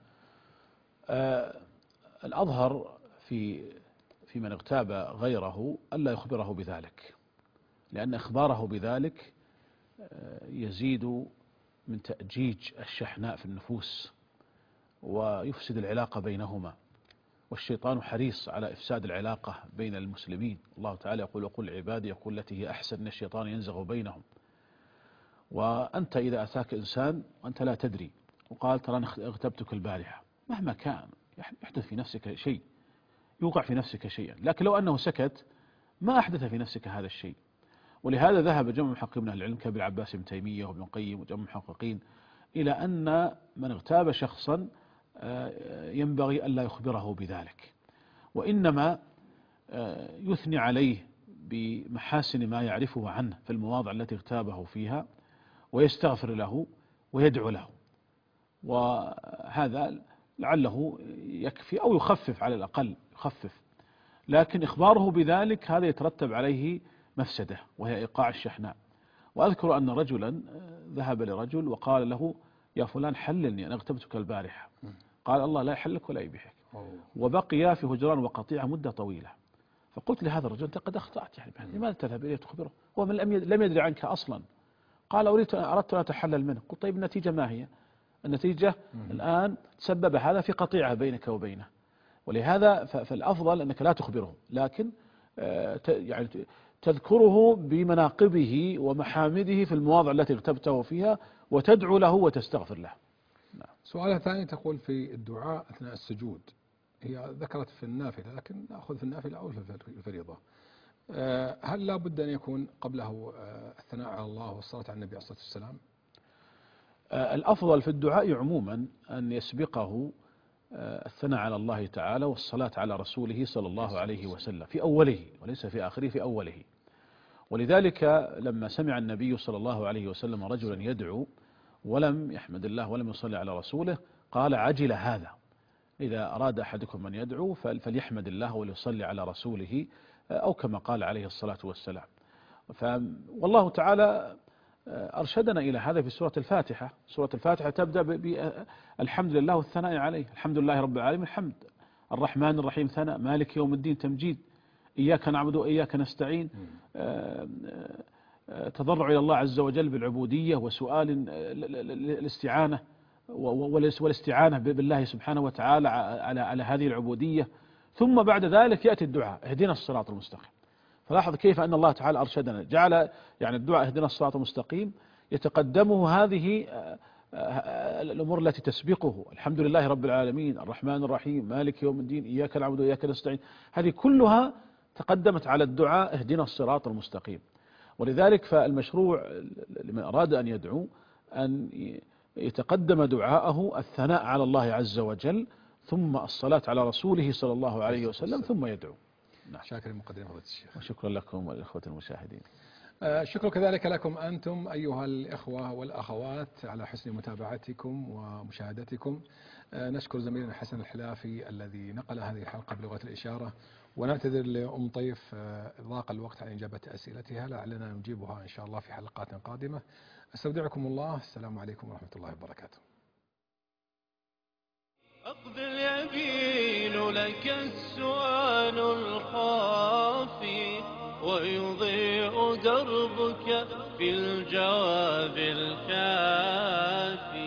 الأظهر في من اغتاب غيره ألا يخبره بذلك، لأن إخباره بذلك يزيد من تأجيج الشحناء في النفوس ويفسد العلاقة بينهما، والشيطان حريص على إفساد العلاقة بين المسلمين. الله تعالى يقول وقل عبادي يقول التي هي أحسن إن الشيطان ينزغ بينهم. وأنت إذا أتاك إنسان وأنت لا تدري وقال ترى أنا اغتبتك البارحة، مهما كان يحدث في نفسك شيء، يوقع في نفسك شيئا، لكن لو أنه سكت ما أحدث في نفسك هذا الشيء. ولهذا ذهب جمع محققين من أهل العلم كابن عباس بن تيمية وابن القيم وجمع محققين إلى أن من اغتاب شخصا ينبغي ألا يخبره بذلك، وإنما يثني عليه بمحاسن ما يعرفه عنه في المواضع التي اغتابه فيها ويستغفر له ويدعو له، وهذا لعله يكفي أو يخفف، على الأقل يخفف. لكن إخباره بذلك هذا يترتب عليه مفسدة وهي إيقاع الشحناء. وأذكر أن رجلا ذهب لرجل وقال له يا فلان حللني أنا اغتبتك البارحة، قال الله لا يحلك ولا يبيحك، وبقي في هجران وقطيعة مدة طويلة. فقلت لهذا الرجل أنت قد أخطأت، يعني لماذا تذهب إليه تخبره؟ هو من لم يدري عنك أصلا. قال أردت أن أتحلل منه. قلت طيب النتيجة ما هي؟ النتيجة الآن تسبب هذا في قطيعة بينك وبينه، ولهذا فالأفضل أنك لا تخبره، لكن يعني تذكره بمناقبه ومحامده في المواضع التي اغتبته فيها وتدعو له وتستغفر له. نعم. سؤال ثاني تقول في الدعاء أثناء السجود، هي ذكرت في النافلة لكن نأخذ في النافلة أو في الفريضة، هل لا بد أن يكون قبله الثناء على الله والصلاة على النبي عليه الصلاة والسلام؟ الأفضل في الدعاء عموما أن يسبقه الثناء على الله تعالى والصلاة على رسوله صلى الله عليه وسلم في أوله وليس في آخره، في أوله. ولذلك لما سمع النبي صلى الله عليه وسلم رجلا يدعو ولم يحمد الله ولم يصلي على رسوله قال عجل هذا، إذا أراد أحدكم أن يدعو فليحمد الله وليصلي على رسوله، أو كما قال عليه الصلاة والسلام. والله تعالى أرشدنا إلى هذا في سورة الفاتحة. سورة الفاتحة تبدأ بالحمد لله والثناء عليه، الحمد لله رب العالمين الحمد، الرحمن الرحيم ثناء، مالك يوم الدين تمجيد، إياك نعبد وإياك نستعين، تضرع إلى الله عز وجل بالعبودية وسؤال الاستعانة والاستعانة بالله سبحانه وتعالى على هذه العبودية. ثم بعد ذلك يأتي الدعاء اهدنا الصراط المستقيم. فلاحظ كيف أن الله تعالى أرشدنا، جعل يعني الدعاء اهدنا الصراط المستقيم يتقدمه هذه الأمور التي تسبقه، الحمد لله رب العالمين الرحمن الرحيم مالك يوم الدين إياك نعبد وإياك نستعين، هذه كلها تقدمت على الدعاء اهدنا الصراط المستقيم. ولذلك فالمشروع لمن أراد أن يدعو أن يتقدم دعاءه الثناء على الله عز وجل، ثم الصلاة على رسوله صلى الله عليه وسلم، ثم يدعو. شاكر المقدمة فضيلة الشيخ. وشكرا لكم والإخوة المشاهدين. شكرا كذلك لكم أنتم أيها الإخوة والأخوات على حسن متابعتكم ومشاهدتكم. نشكر زميلنا حسن الحلافي الذي نقل هذه الحلقة بلغة الإشارة، ونعتذر لأم طيف ضاق الوقت عن إجابة أسئلتها، لعلنا نجيبها إن شاء الله في حلقات قادمة. أستودعكم الله، السلام عليكم ورحمة الله وبركاته. أقبل يبين لك السؤال الخافي، ويضيء دربك بالجواب الكافي.